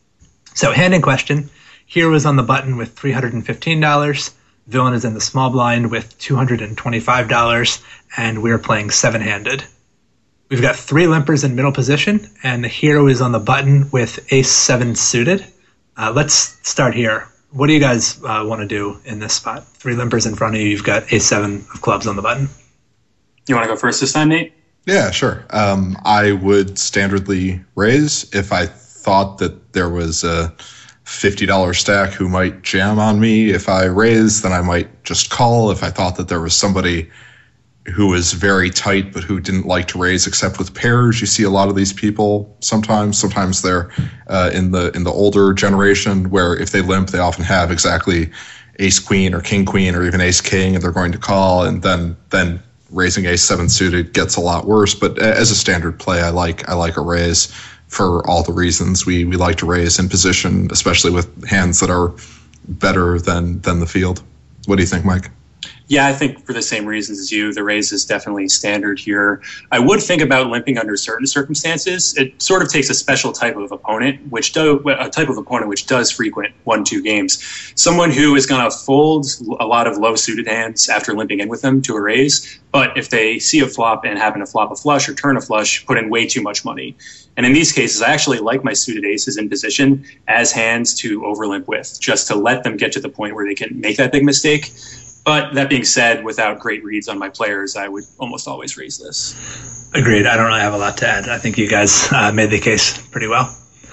So, hand in question, here was on the button with three hundred fifteen dollars, Villain is in the small blind with two hundred twenty-five dollars, and we're playing seven-handed. We've got three limpers in middle position, and the hero is on the button with ace seven suited. Uh, let's start here. What do you guys uh, want to do in this spot? Three limpers in front of you. You've got ace seven of clubs on the button. You want to go first this time, Nate? Yeah, sure. Um, I would standardly raise if I thought that there was a fifty dollars stack who might jam on me. If I raised, then I might just call. If I thought that there was somebody who was very tight but who didn't like to raise except with pairs. You see a lot of these people sometimes. Sometimes they're uh, in the in the older generation where if they limp, they often have exactly ace queen or king queen or even ace king, and they're going to call, and then then raising ace seven suited gets a lot worse. But as a standard play, I like I like a raise for all the reasons we we like to raise in position, especially with hands that are better than than the field. What do you think, Mike? Yeah, I think for the same reasons as you, the raise is definitely standard here. I would think about limping under certain circumstances. It sort of takes a special type of opponent, which do a type of opponent which does frequent one two games. Someone who is going to fold a lot of low suited hands after limping in with them to a raise, but if they see a flop and happen to flop a flush or turn a flush, put in way too much money. And in these cases, I actually like my suited aces in position as hands to overlimp with, just to let them get to the point where they can make that big mistake. But that being said, without great reads on my players, I would almost always raise this. Agreed. I don't really have a lot to add. I think you guys uh, made the case pretty well.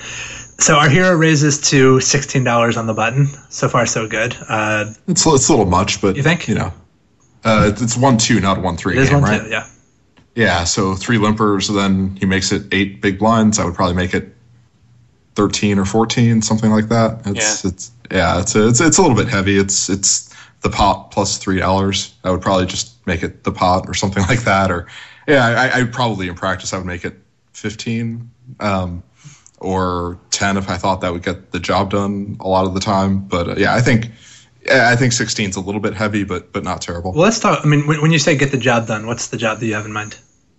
So our hero raises to sixteen dollars on the button. So far, so good. Uh, it's, it's a little much, but you think? You know, uh, it's one two, not a one three game, one, right? Two, yeah. Yeah. So three limpers, then he makes it eight big blinds. I would probably make it thirteen or fourteen, something like that. It's, yeah. It's yeah. It's a, it's it's a little bit heavy. It's it's. The pot plus three dollars. I would probably just make it the pot or something like that. Or yeah, I, I probably in practice I would make it fifteen um, or ten if I thought that would get the job done a lot of the time. But uh, yeah, I think yeah, I think sixteen is a little bit heavy, but but not terrible. Well, let's talk. I mean, when, when you say get the job done, what's the job that you have in mind?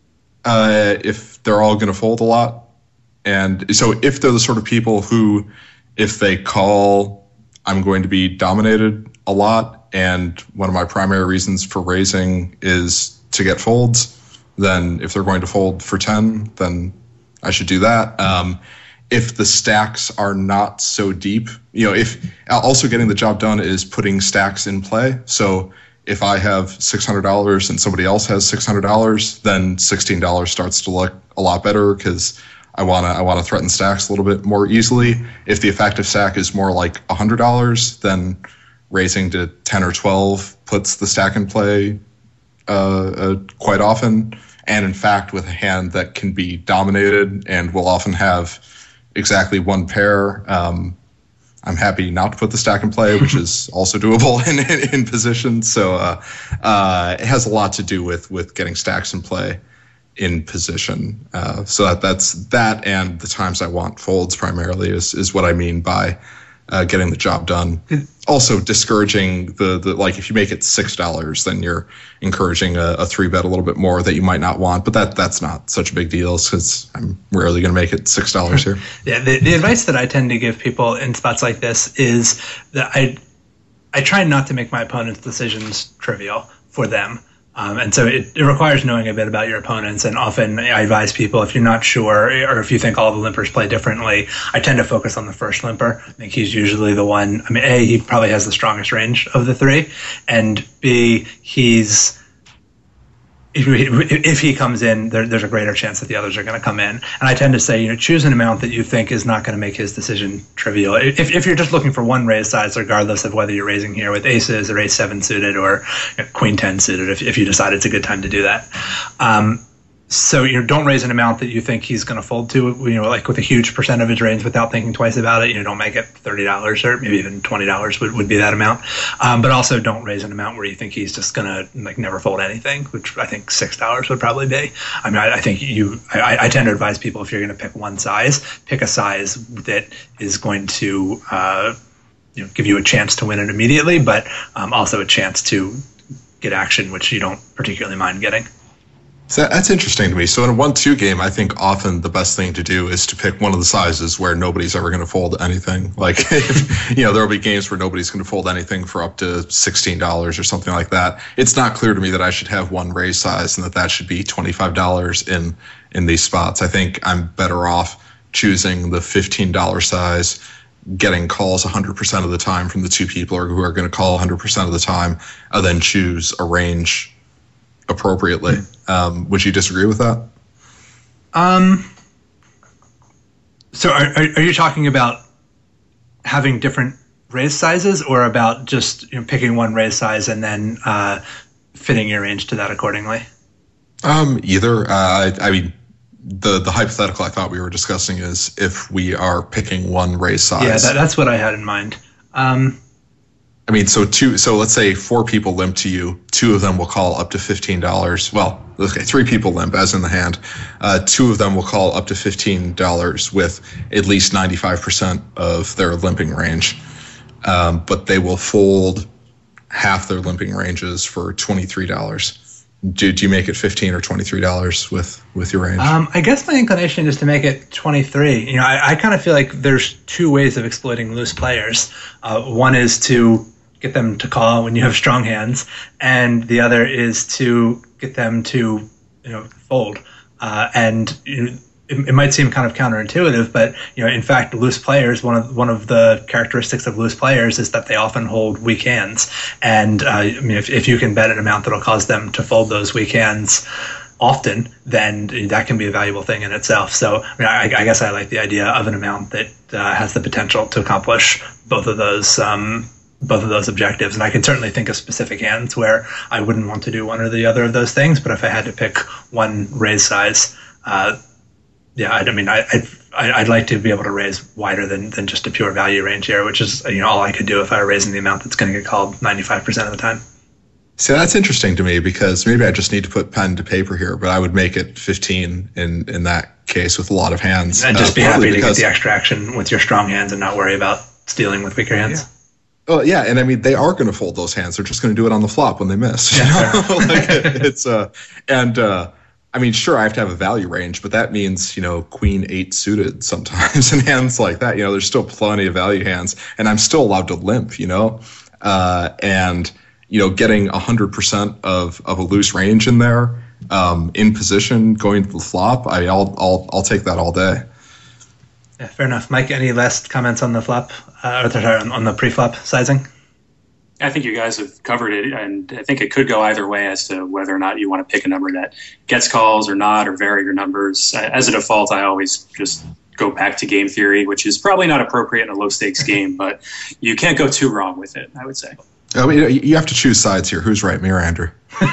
Uh, if they're all going to fold a lot, and so if they're the sort of people who, if they call I'm going to be dominated a lot, and one of my primary reasons for raising is to get folds, then if they're going to fold for ten, then I should do that. Um, if the stacks are not so deep, you know, if also getting the job done is putting stacks in play. So if I have six hundred dollars and somebody else has six hundred dollars, then sixteen dollars starts to look a lot better because I want to I want to threaten stacks a little bit more easily. If the effective stack is more like one hundred dollars, then raising to ten or twelve puts the stack in play uh, uh, quite often. And in fact, with a hand that can be dominated and will often have exactly one pair, um, I'm happy not to put the stack in play, which is also doable in, in, in position. So uh, uh, it has a lot to do with with getting stacks in play in position. Uh, so that, that's that, and the times I want folds primarily is is what I mean by uh, getting the job done. Also discouraging the, the like if you make it six dollars, then you're encouraging a, a three bet a little bit more that you might not want. But that that's not such a big deal because I'm rarely going to make it six dollars here. Yeah, the, the advice that I tend to give people in spots like this is that I I try not to make my opponent's decisions trivial for them. Um, and so it, it requires knowing a bit about your opponents. And often I advise people, if you're not sure or if you think all the limpers play differently, I tend to focus on the first limper. I think he's usually the one. I mean, A, he probably has the strongest range of the three. And B, he's if he, if he comes in, there, there's a greater chance that the others are going to come in. And I tend to say, you know, choose an amount that you think is not going to make his decision trivial. If, if you're just looking for one raise size, regardless of whether you're raising here with aces or ace seven suited or you know, queen ten suited, if, if you decide it's a good time to do that. Um, so you know, don't raise an amount that you think he's going to fold to, you know, like with a huge percent of his range without thinking twice about it. You know, don't make it thirty dollars or maybe even twenty dollars would, would be that amount. Um, but also don't raise an amount where you think he's just going to like never fold anything, which I think six dollars would probably be. I mean, I, I think you, I, I tend to advise people if you're going to pick one size, pick a size that is going to, uh, you know, give you a chance to win it immediately, but um, also a chance to get action, which you don't particularly mind getting. So that's interesting to me. So in a one two game, I think often the best thing to do is to pick one of the sizes where nobody's ever going to fold anything. Like, if, you know, there will be games where nobody's going to fold anything for up to sixteen dollars or something like that. It's not clear to me that I should have one raise size and that that should be twenty-five dollars in, in these spots. I think I'm better off choosing the fifteen dollars size, getting calls one hundred percent of the time from the two people who are going to call one hundred percent of the time, and then choose a range appropriately. Um, would you disagree with that? Um. So are, are are you talking about having different raise sizes, or about just you know, picking one raise size and then uh, fitting your range to that accordingly? Um, either. Uh, I, I mean, the the hypothetical I thought we were discussing is if we are picking one raise size. Yeah, that, that's what I had in mind. Um, I mean, so two. So let's say four people limp to you. Two of them will call up to fifteen dollars. Well, okay, three people limp, as in the hand. Uh, two of them will call up to fifteen dollars with at least ninety-five percent of their limping range, um, but they will fold half their limping ranges for twenty-three dollars. Do, do you make it fifteen or twenty-three dollars with with your range? Um, I guess my inclination is to make it twenty-three. You know, I, I kind of feel like there's two ways of exploiting loose players. Uh, one is to get them to call when you have strong hands, and the other is to get them to, you know, fold. Uh, and you know, it, it might seem kind of counterintuitive, but you know, in fact, loose players, one of one of the characteristics of loose players is that they often hold weak hands. And uh, I mean, if if you can bet an amount that'll cause them to fold those weak hands often, then that can be a valuable thing in itself. So I, mean, I, I guess I like the idea of an amount that uh, has the potential to accomplish both of those. Um, both of those objectives. And I can certainly think of specific hands where I wouldn't want to do one or the other of those things. But if I had to pick one raise size, uh, yeah, I, I mean, I, I, I'd like to be able to raise wider than, than just a pure value range here, which is, you know, all I could do if I were raising the amount that's going to get called ninety-five percent of the time. So that's interesting to me, because maybe I just need to put pen to paper here, but I would make it fifteen in, in that case with a lot of hands. And just uh, be happy to get the extra action with your strong hands and not worry about stealing with weaker hands. Yeah. Oh yeah, and I mean they are going to fold those hands. They're just going to do it on the flop when they miss. Yeah, you know? Like it, it's uh, and uh, I mean, sure, I have to have a value range, but that means, you know, queen eight suited sometimes and hands like that. You know, there's still plenty of value hands, and I'm still allowed to limp, you know? Uh, and, you know, getting one hundred percent of, of a loose range in there, um, in position, going to the flop, I, I'll, I'll, I'll take that all day. Yeah, fair enough. Mike, any last comments on the flop, uh, or sorry, on, on the pre-flop sizing? I think you guys have covered it, and I think it could go either way as to whether or not you want to pick a number that gets calls or not, or vary your numbers. As a default, I always just go back to game theory, which is probably not appropriate in a low-stakes game, but you can't go too wrong with it, I would say. I mean, you have to choose sides here. Who's right, me or Andrew?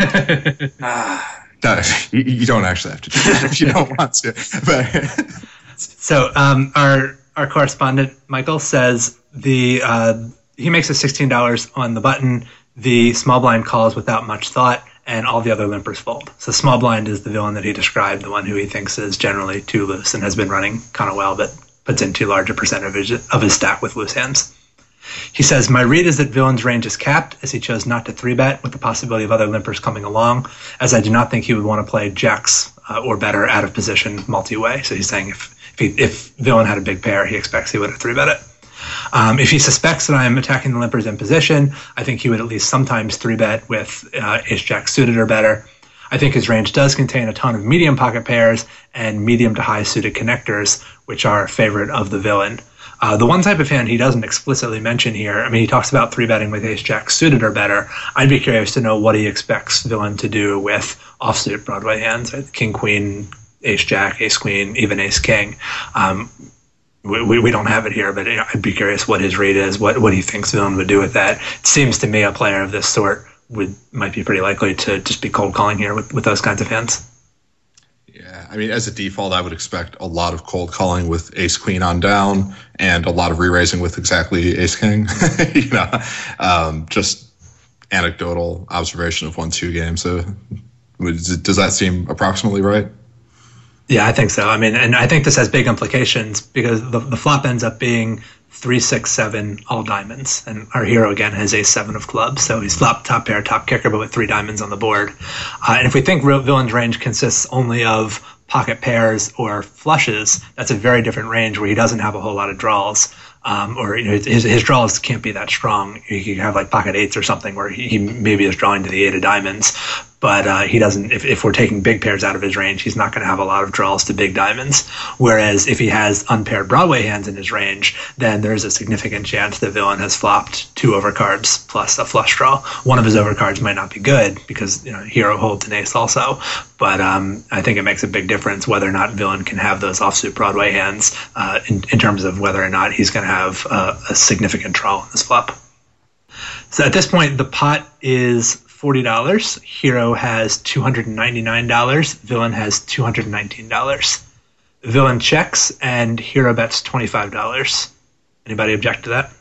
ah. No, you, you don't actually have to do that if you don't want to. But so um, our our correspondent, Michael, says the... Uh, he makes a sixteen dollars on the button. The small blind calls without much thought, and all the other limpers fold. So small blind is the villain that he described, the one who he thinks is generally too loose and has been running kind of well, but puts in too large a percent of his, of his stack with loose hands. He says, my read is that villain's range is capped, as he chose not to three-bet with the possibility of other limpers coming along, as I do not think he would want to play jacks uh, or better out of position multi-way. So he's saying if if, he, if villain had a big pair, he expects he would have three-bet it. Um, if he suspects that I am attacking the limpers in position, I think he would at least sometimes three-bet with uh, ace-jack suited or better. I think his range does contain a ton of medium pocket pairs and medium to high suited connectors, which are a favorite of the villain. Uh, the one type of hand he doesn't explicitly mention here, I mean, he talks about three-betting with ace-jack suited or better. I'd be curious to know what he expects villain to do with offsuit Broadway hands, right? King, queen, ace-jack, ace-queen, even ace-king. Um, We, we we don't have it here, but you know, I'd be curious what his rate is, what what he thinks villain would do with that. It seems to me a player of this sort would might be pretty likely to just be cold calling here with, with those kinds of hands. Yeah, I mean, as a default, I would expect a lot of cold calling with ace queen on down, and a lot of re-raising with exactly ace king. you know, um, just anecdotal observation of one two games. So, does that seem approximately right? Yeah, I think so. I mean, and I think this has big implications because the, the flop ends up being three, six, seven, all diamonds. And our hero, again, has ace seven of clubs. So he's flop, top pair, top kicker, but with three diamonds on the board. Uh, and if we think villain's range consists only of pocket pairs or flushes, that's a very different range where he doesn't have a whole lot of draws. Um, or you know, his his draws can't be that strong. He could have like pocket eights or something where he, he maybe is drawing to the eight of diamonds, but uh, he doesn't. If, if we're taking big pairs out of his range, he's not going to have a lot of draws to big diamonds. Whereas if he has unpaired Broadway hands in his range, then there's a significant chance the villain has flopped two overcards plus a flush draw. One of his overcards might not be good because you know hero holds an ace also, but um, I think it makes a big difference whether or not villain can have those offsuit Broadway hands uh, in, in terms of whether or not he's going to have uh, a significant draw in this flop. So at this point, the pot is forty dollars. Hero has two hundred ninety-nine dollars. Villain has two hundred nineteen dollars. Villain checks, and hero bets twenty-five dollars. Anybody object to that?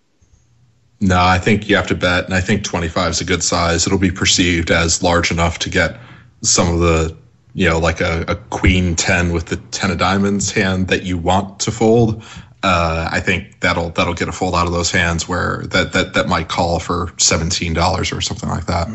No, I think you have to bet, and I think twenty-five is a good size. It'll be perceived as large enough to get some of the, you know, like a, a queen ten with the ten of diamonds hand that you want to fold. Uh, I think that'll that'll get a fold out of those hands where that that, that might call for seventeen dollars or something like that.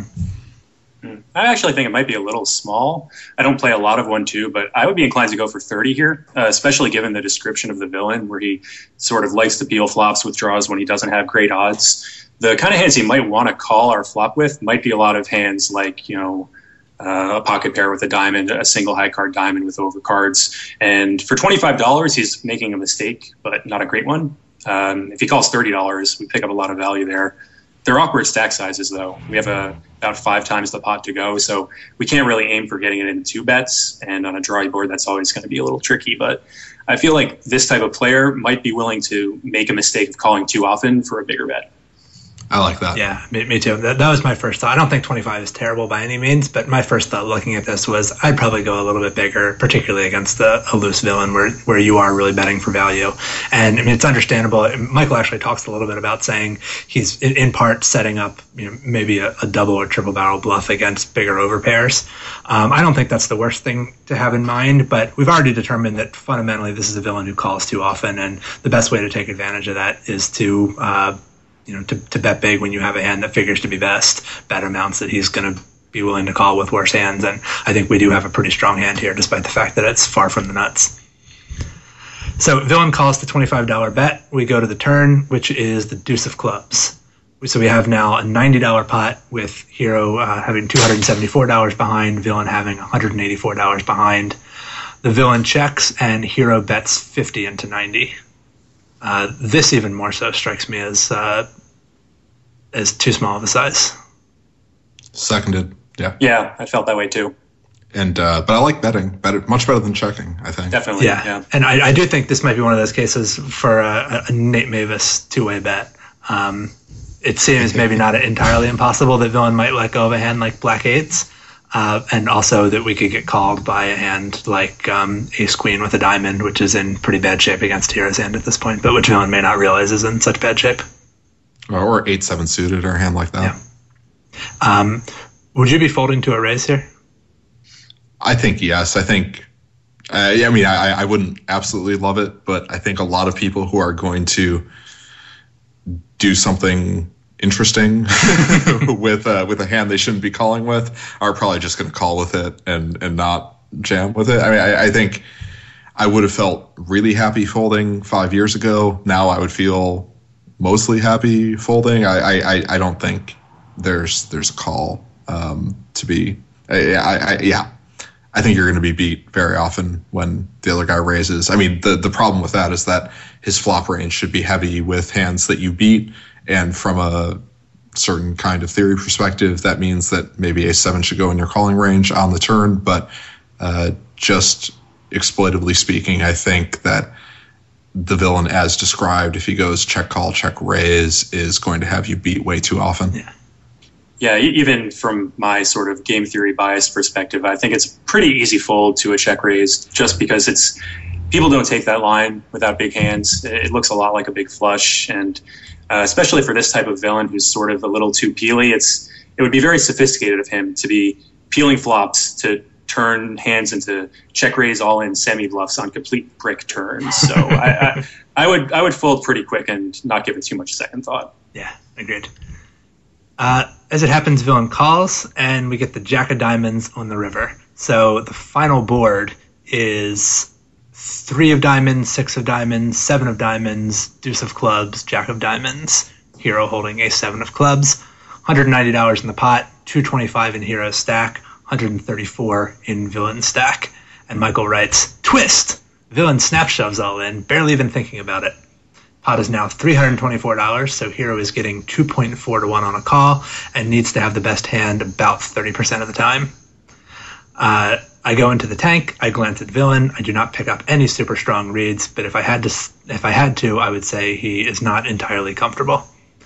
I actually think it might be a little small. I don't play a lot of one two, but I would be inclined to go for thirty here, uh, especially given the description of the villain where he sort of likes to peel flops with draws when he doesn't have great odds. The kind of hands he might want to call our flop with might be a lot of hands like, you know, Uh, a pocket pair with a diamond, a single high card diamond with overcards. And for twenty-five dollars, he's making a mistake, but not a great one. Um, if he calls thirty dollars, we pick up a lot of value there. They're awkward stack sizes, though. We have a, about five times the pot to go, so we can't really aim for getting it into two bets. And on a drawy board, that's always going to be a little tricky. But I feel like this type of player might be willing to make a mistake of calling too often for a bigger bet. I like that. Yeah, me, me too. That, that was my first thought. I don't think twenty-five is terrible by any means, but my first thought looking at this was I'd probably go a little bit bigger, particularly against the, a loose villain where, where you are really betting for value. And I mean, it's understandable. Michael actually talks a little bit about saying he's in, in part setting up, you know, maybe a, a double or triple barrel bluff against bigger overpairs. Um, I don't think that's the worst thing to have in mind, but we've already determined that fundamentally this is a villain who calls too often, and the best way to take advantage of that is to uh, you know, to, to bet big when you have a hand that figures to be best, bet amounts that he's going to be willing to call with worse hands, and I think we do have a pretty strong hand here, despite the fact that it's far from the nuts. So villain calls the twenty-five dollars bet. We go to the turn, which is the deuce of clubs. So we have now a ninety dollars pot with hero uh, having two hundred seventy-four dollars behind, villain having one hundred eighty-four dollars behind. The villain checks, and hero bets fifty into ninety. Uh, this even more so strikes me as uh, as too small of a size. Seconded, yeah. Yeah, I felt that way too. And uh, but I like betting, better, much better than checking, I think. Definitely, yeah. yeah. And I, I do think this might be one of those cases for a, a Nate Mavis two-way bet. Um, it seems maybe not entirely impossible that villain might let go of a hand like Black Eights, uh, and also that we could get called by a hand like um, Ace Queen with a diamond, which is in pretty bad shape against hero's hand at this point, but which villain may not realize is in such bad shape. Or eight seven suited or a hand like that. Yeah. Um, would you be folding to a raise here? I think yes. I think, uh, yeah, I mean, I, I wouldn't absolutely love it, but I think a lot of people who are going to do something interesting with uh, with a hand they shouldn't be calling with are probably just going to call with it and, and not jam with it. I mean, I, I think I would have felt really happy folding five years ago. Now I would feel mostly happy folding. I I, I don't think there's there's a call um, to be. I, I, I yeah. I think you're going to be beat very often when the other guy raises. I mean, the, the problem with that is that his flop range should be heavy with hands that you beat, and from a certain kind of theory perspective, that means that maybe a seven should go in your calling range on the turn, but uh, just exploitively speaking, I think that the villain as described, if he goes check call, check raise, is going to have you beat way too often. Yeah. Yeah, even from my sort of game theory bias perspective, I think it's a pretty easy fold to a check raise just because it's people don't take that line without big hands. It looks a lot like a big flush, and uh, especially for this type of villain who's sort of a little too peely, it's it would be very sophisticated of him to be peeling flops to turn hands into check raise all in semi bluffs on complete brick turns. So I, I, I would I would fold pretty quick and not give it too much second thought. Yeah, agreed. Uh, as it happens, villain calls, and we get the Jack of Diamonds on the river. So the final board is three of diamonds, six of diamonds, seven of diamonds, deuce of clubs, Jack of Diamonds, hero holding a seven of clubs, one hundred ninety dollars in the pot, two hundred twenty-five in hero stack, one hundred thirty-four in villain stack. And Michael writes, twist! Villain snap shoves all in, barely even thinking about it. Pot is now three hundred twenty-four dollars, so hero is getting two point four to one on a call and needs to have the best hand about thirty percent of the time. Uh, I go into the tank, I glance at villain, I do not pick up any super strong reads, but if I had to, if I had to, I would say he is not entirely comfortable.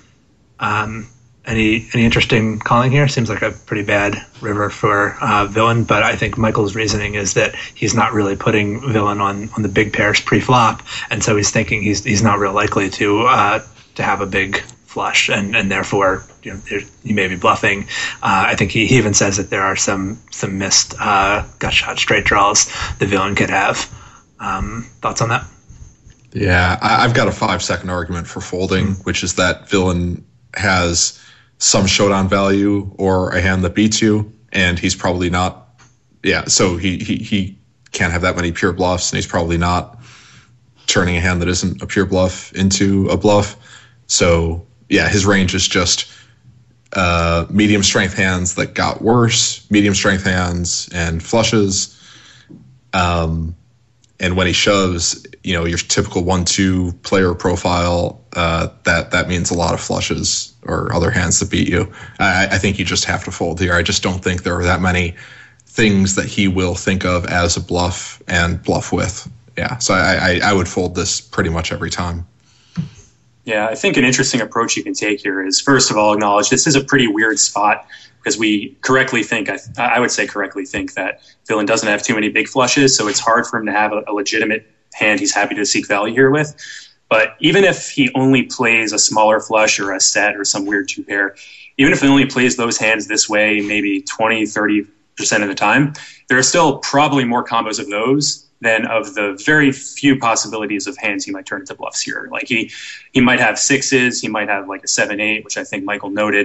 Um, any any interesting calling here? Seems like a pretty bad river for uh, villain, but I think Michael's reasoning is that he's not really putting villain on, on the big pairs pre-flop, and so he's thinking he's he's not real likely to uh, to have a big flush, and, and therefore you know he may be bluffing. Uh, I think he, he even says that there are some some missed uh, gut shot straight draws the villain could have. Um, thoughts on that? Yeah, I, I've got a five second argument for folding, mm-hmm. which is that villain has some showdown value or a hand that beats you, and he's probably not. Yeah, so he, he, he can't have that many pure bluffs, and he's probably not turning a hand that isn't a pure bluff into a bluff. So yeah, his range is just uh, medium strength hands that got worse, medium strength hands, and flushes. Um, and when he shoves, you know, your typical one two player profile, uh, that that means a lot of flushes or other hands that beat you. I, I think you just have to fold here. I just don't think there are that many things that he will think of as a bluff and bluff with. Yeah, so I, I, I would fold this pretty much every time. Yeah, I think an interesting approach you can take here is, first of all, acknowledge this is a pretty weird spot because we correctly think, I, I would say correctly think that villain doesn't have too many big flushes, so it's hard for him to have a, a legitimate hand he's happy to seek value here with. But even if he only plays a smaller flush or a set or some weird two pair, even if he only plays those hands this way maybe twenty, thirty percent of the time, there are still probably more combos of those than of the very few possibilities of hands he might turn into bluffs here. Like he, he might have sixes, he might have like a seven, eight, which I think Michael noted,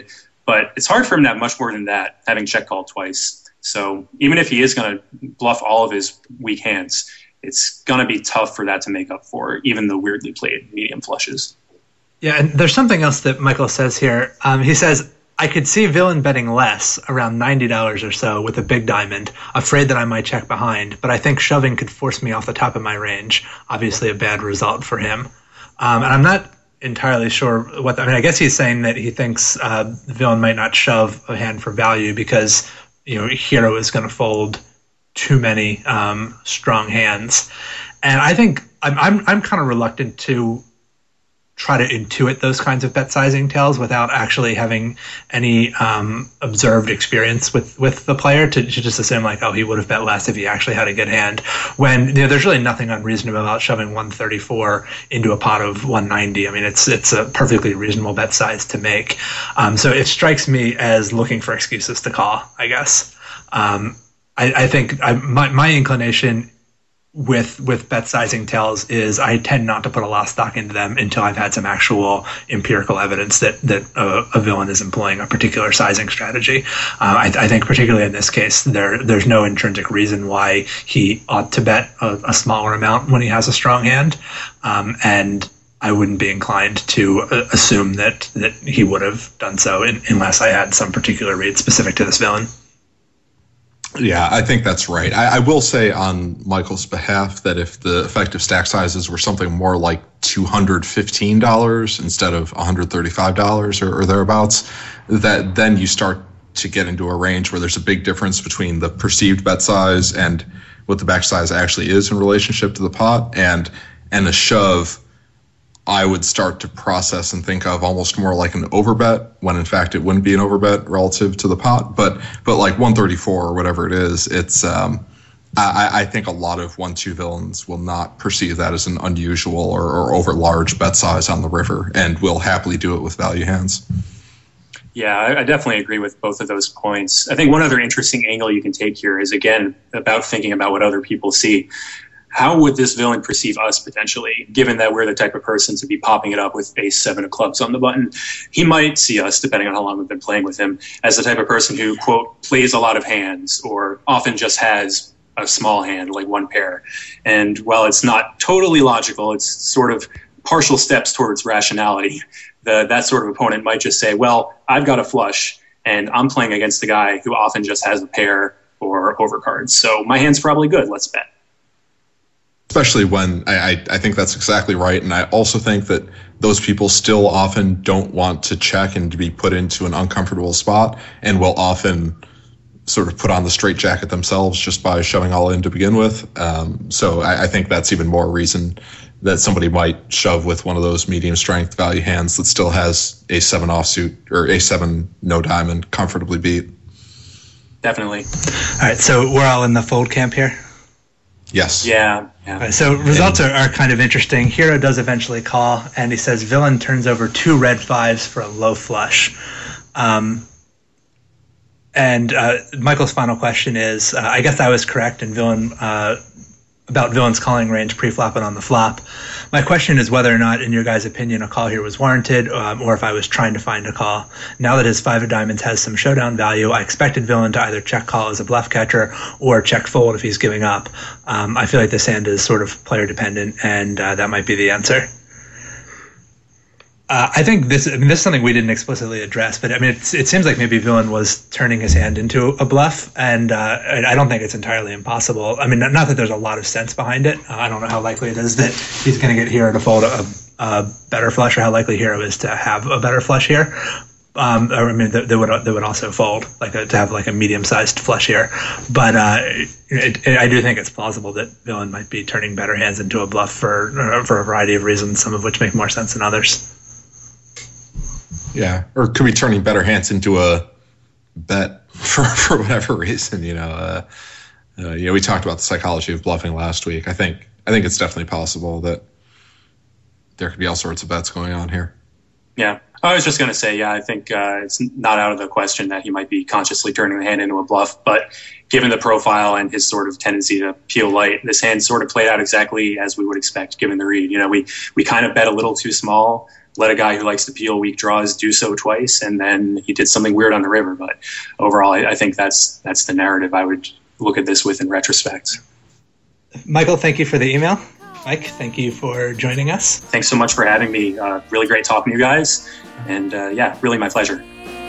But it's hard for him to have much more than that, having check called twice. So even if he is going to bluff all of his weak hands, it's going to be tough for that to make up for even the weirdly played medium flushes. Yeah, and there's something else that Michael says here. Um, he says, I could see villain betting less, around ninety dollars or so, with a big diamond, afraid that I might check behind, but I think shoving could force me off the top of my range. Obviously a bad result for him. Um, and I'm not entirely sure what, the, I mean, I guess he's saying that he thinks uh, the villain might not shove a hand for value because, you know, hero is going to fold too many um, strong hands. And I think I'm, I'm, I'm kind of reluctant to try to intuit those kinds of bet sizing tells without actually having any um, observed experience with, with the player to, to just assume like, oh, he would have bet less if he actually had a good hand. When, you know, there's really nothing unreasonable about shoving one thirty-four into a pot of one ninety. I mean, it's it's a perfectly reasonable bet size to make. Um, so it strikes me as looking for excuses to call, I guess. Um, I, I think I, my my inclination with with bet sizing tells is I tend not to put a lot of stock into them until I've had some actual empirical evidence that that a, a villain is employing a particular sizing strategy. Uh, I, I think particularly in this case, there there's no intrinsic reason why he ought to bet a, a smaller amount when he has a strong hand, um, and I wouldn't be inclined to uh, assume that that he would have done so in, unless I had some particular read specific to this villain. Yeah, I think that's right. I, I will say on Michael's behalf that if the effective stack sizes were something more like two hundred fifteen dollars instead of one hundred thirty-five dollars or, or thereabouts, that then you start to get into a range where there's a big difference between the perceived bet size and what the back size actually is in relationship to the pot. And and a shove, I would start to process and think of almost more like an overbet when in fact it wouldn't be an overbet relative to the pot. But but like one thirty-four or whatever it is, it's um, I, I think a lot of one two villains will not perceive that as an unusual or, or over large bet size on the river and will happily do it with value hands. Yeah, I, I definitely agree with both of those points. I think one other interesting angle you can take here is, again, about thinking about what other people see. How would this villain perceive us potentially, given that we're the type of person to be popping it up with ace seven of clubs on the button? He might see us, depending on how long we've been playing with him, as the type of person who, quote, plays a lot of hands or often just has a small hand, like one pair. And while it's not totally logical, it's sort of partial steps towards rationality. The, that sort of opponent might just say, well, I've got a flush, and I'm playing against the guy who often just has a pair or overcards. So my hand's probably good. Let's bet. Especially when I, I think that's exactly right. And I also think that those people still often don't want to check and to be put into an uncomfortable spot and will often sort of put on the straitjacket themselves just by shoving all in to begin with. Um, so I, I think that's even more reason that somebody might shove with one of those medium strength value hands that still has a seven offsuit or a seven no diamond comfortably beat. Definitely. All right, so we're all in the fold camp here? Yes. Yeah. yeah. Right, so results are, are kind of interesting. Hero does eventually call, and he says villain turns over two red fives for a low flush. Um, and uh, Michael's final question is, uh, I guess I was correct in villain uh, about villain's calling range pre-flopping on the flop. My question is whether or not, in your guys' opinion, a call here was warranted, um, or if I was trying to find a call. Now that his five of diamonds has some showdown value, I expected villain to either check call as a bluff catcher or check fold if he's giving up. Um, I feel like this hand is sort of player dependent, and uh, that might be the answer. Uh, I think this, I mean, this is something we didn't explicitly address, but I mean, it's, it seems like maybe villain was turning his hand into a bluff, and uh, I don't think it's entirely impossible. I mean, not, not that there's a lot of sense behind it. Uh, I don't know how likely it is that he's going to get hero to fold a, a better flush, or how likely hero is to have a better flush here. Um, or, I mean, they, they would they would also fold, like a, to have like a medium-sized flush here. But uh, it, it, I do think it's plausible that villain might be turning better hands into a bluff for for a variety of reasons, some of which make more sense than others. Yeah, or could be turning better hands into a bet for, for whatever reason. You know, uh, uh, you know, we talked about the psychology of bluffing last week. I think I think it's definitely possible that there could be all sorts of bets going on here. Yeah, I was just going to say, yeah, I think uh, it's not out of the question that he might be consciously turning the hand into a bluff. But given the profile and his sort of tendency to peel light, this hand sort of played out exactly as we would expect given the read. You know, we we kind of bet a little too small let a guy who likes to peel weak draws do so twice, and then he did something weird on the river. But overall, I, I think that's that's the narrative I would look at this with in retrospect. Michael, thank you for the email. Mike, thank you for joining us. Thanks so much for having me. Uh, really great talking to you guys. And uh, yeah, really my pleasure.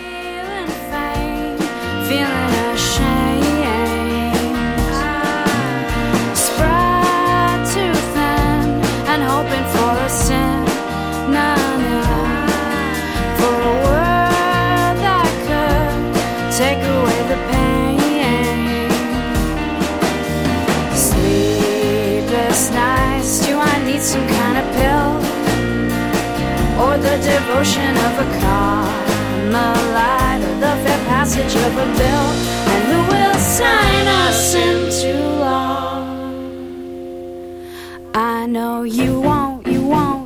Some kind of pill, or the devotion of a Carmelite, or the fair passage of a bill, and who will sign us into law? I know you won't, you won't.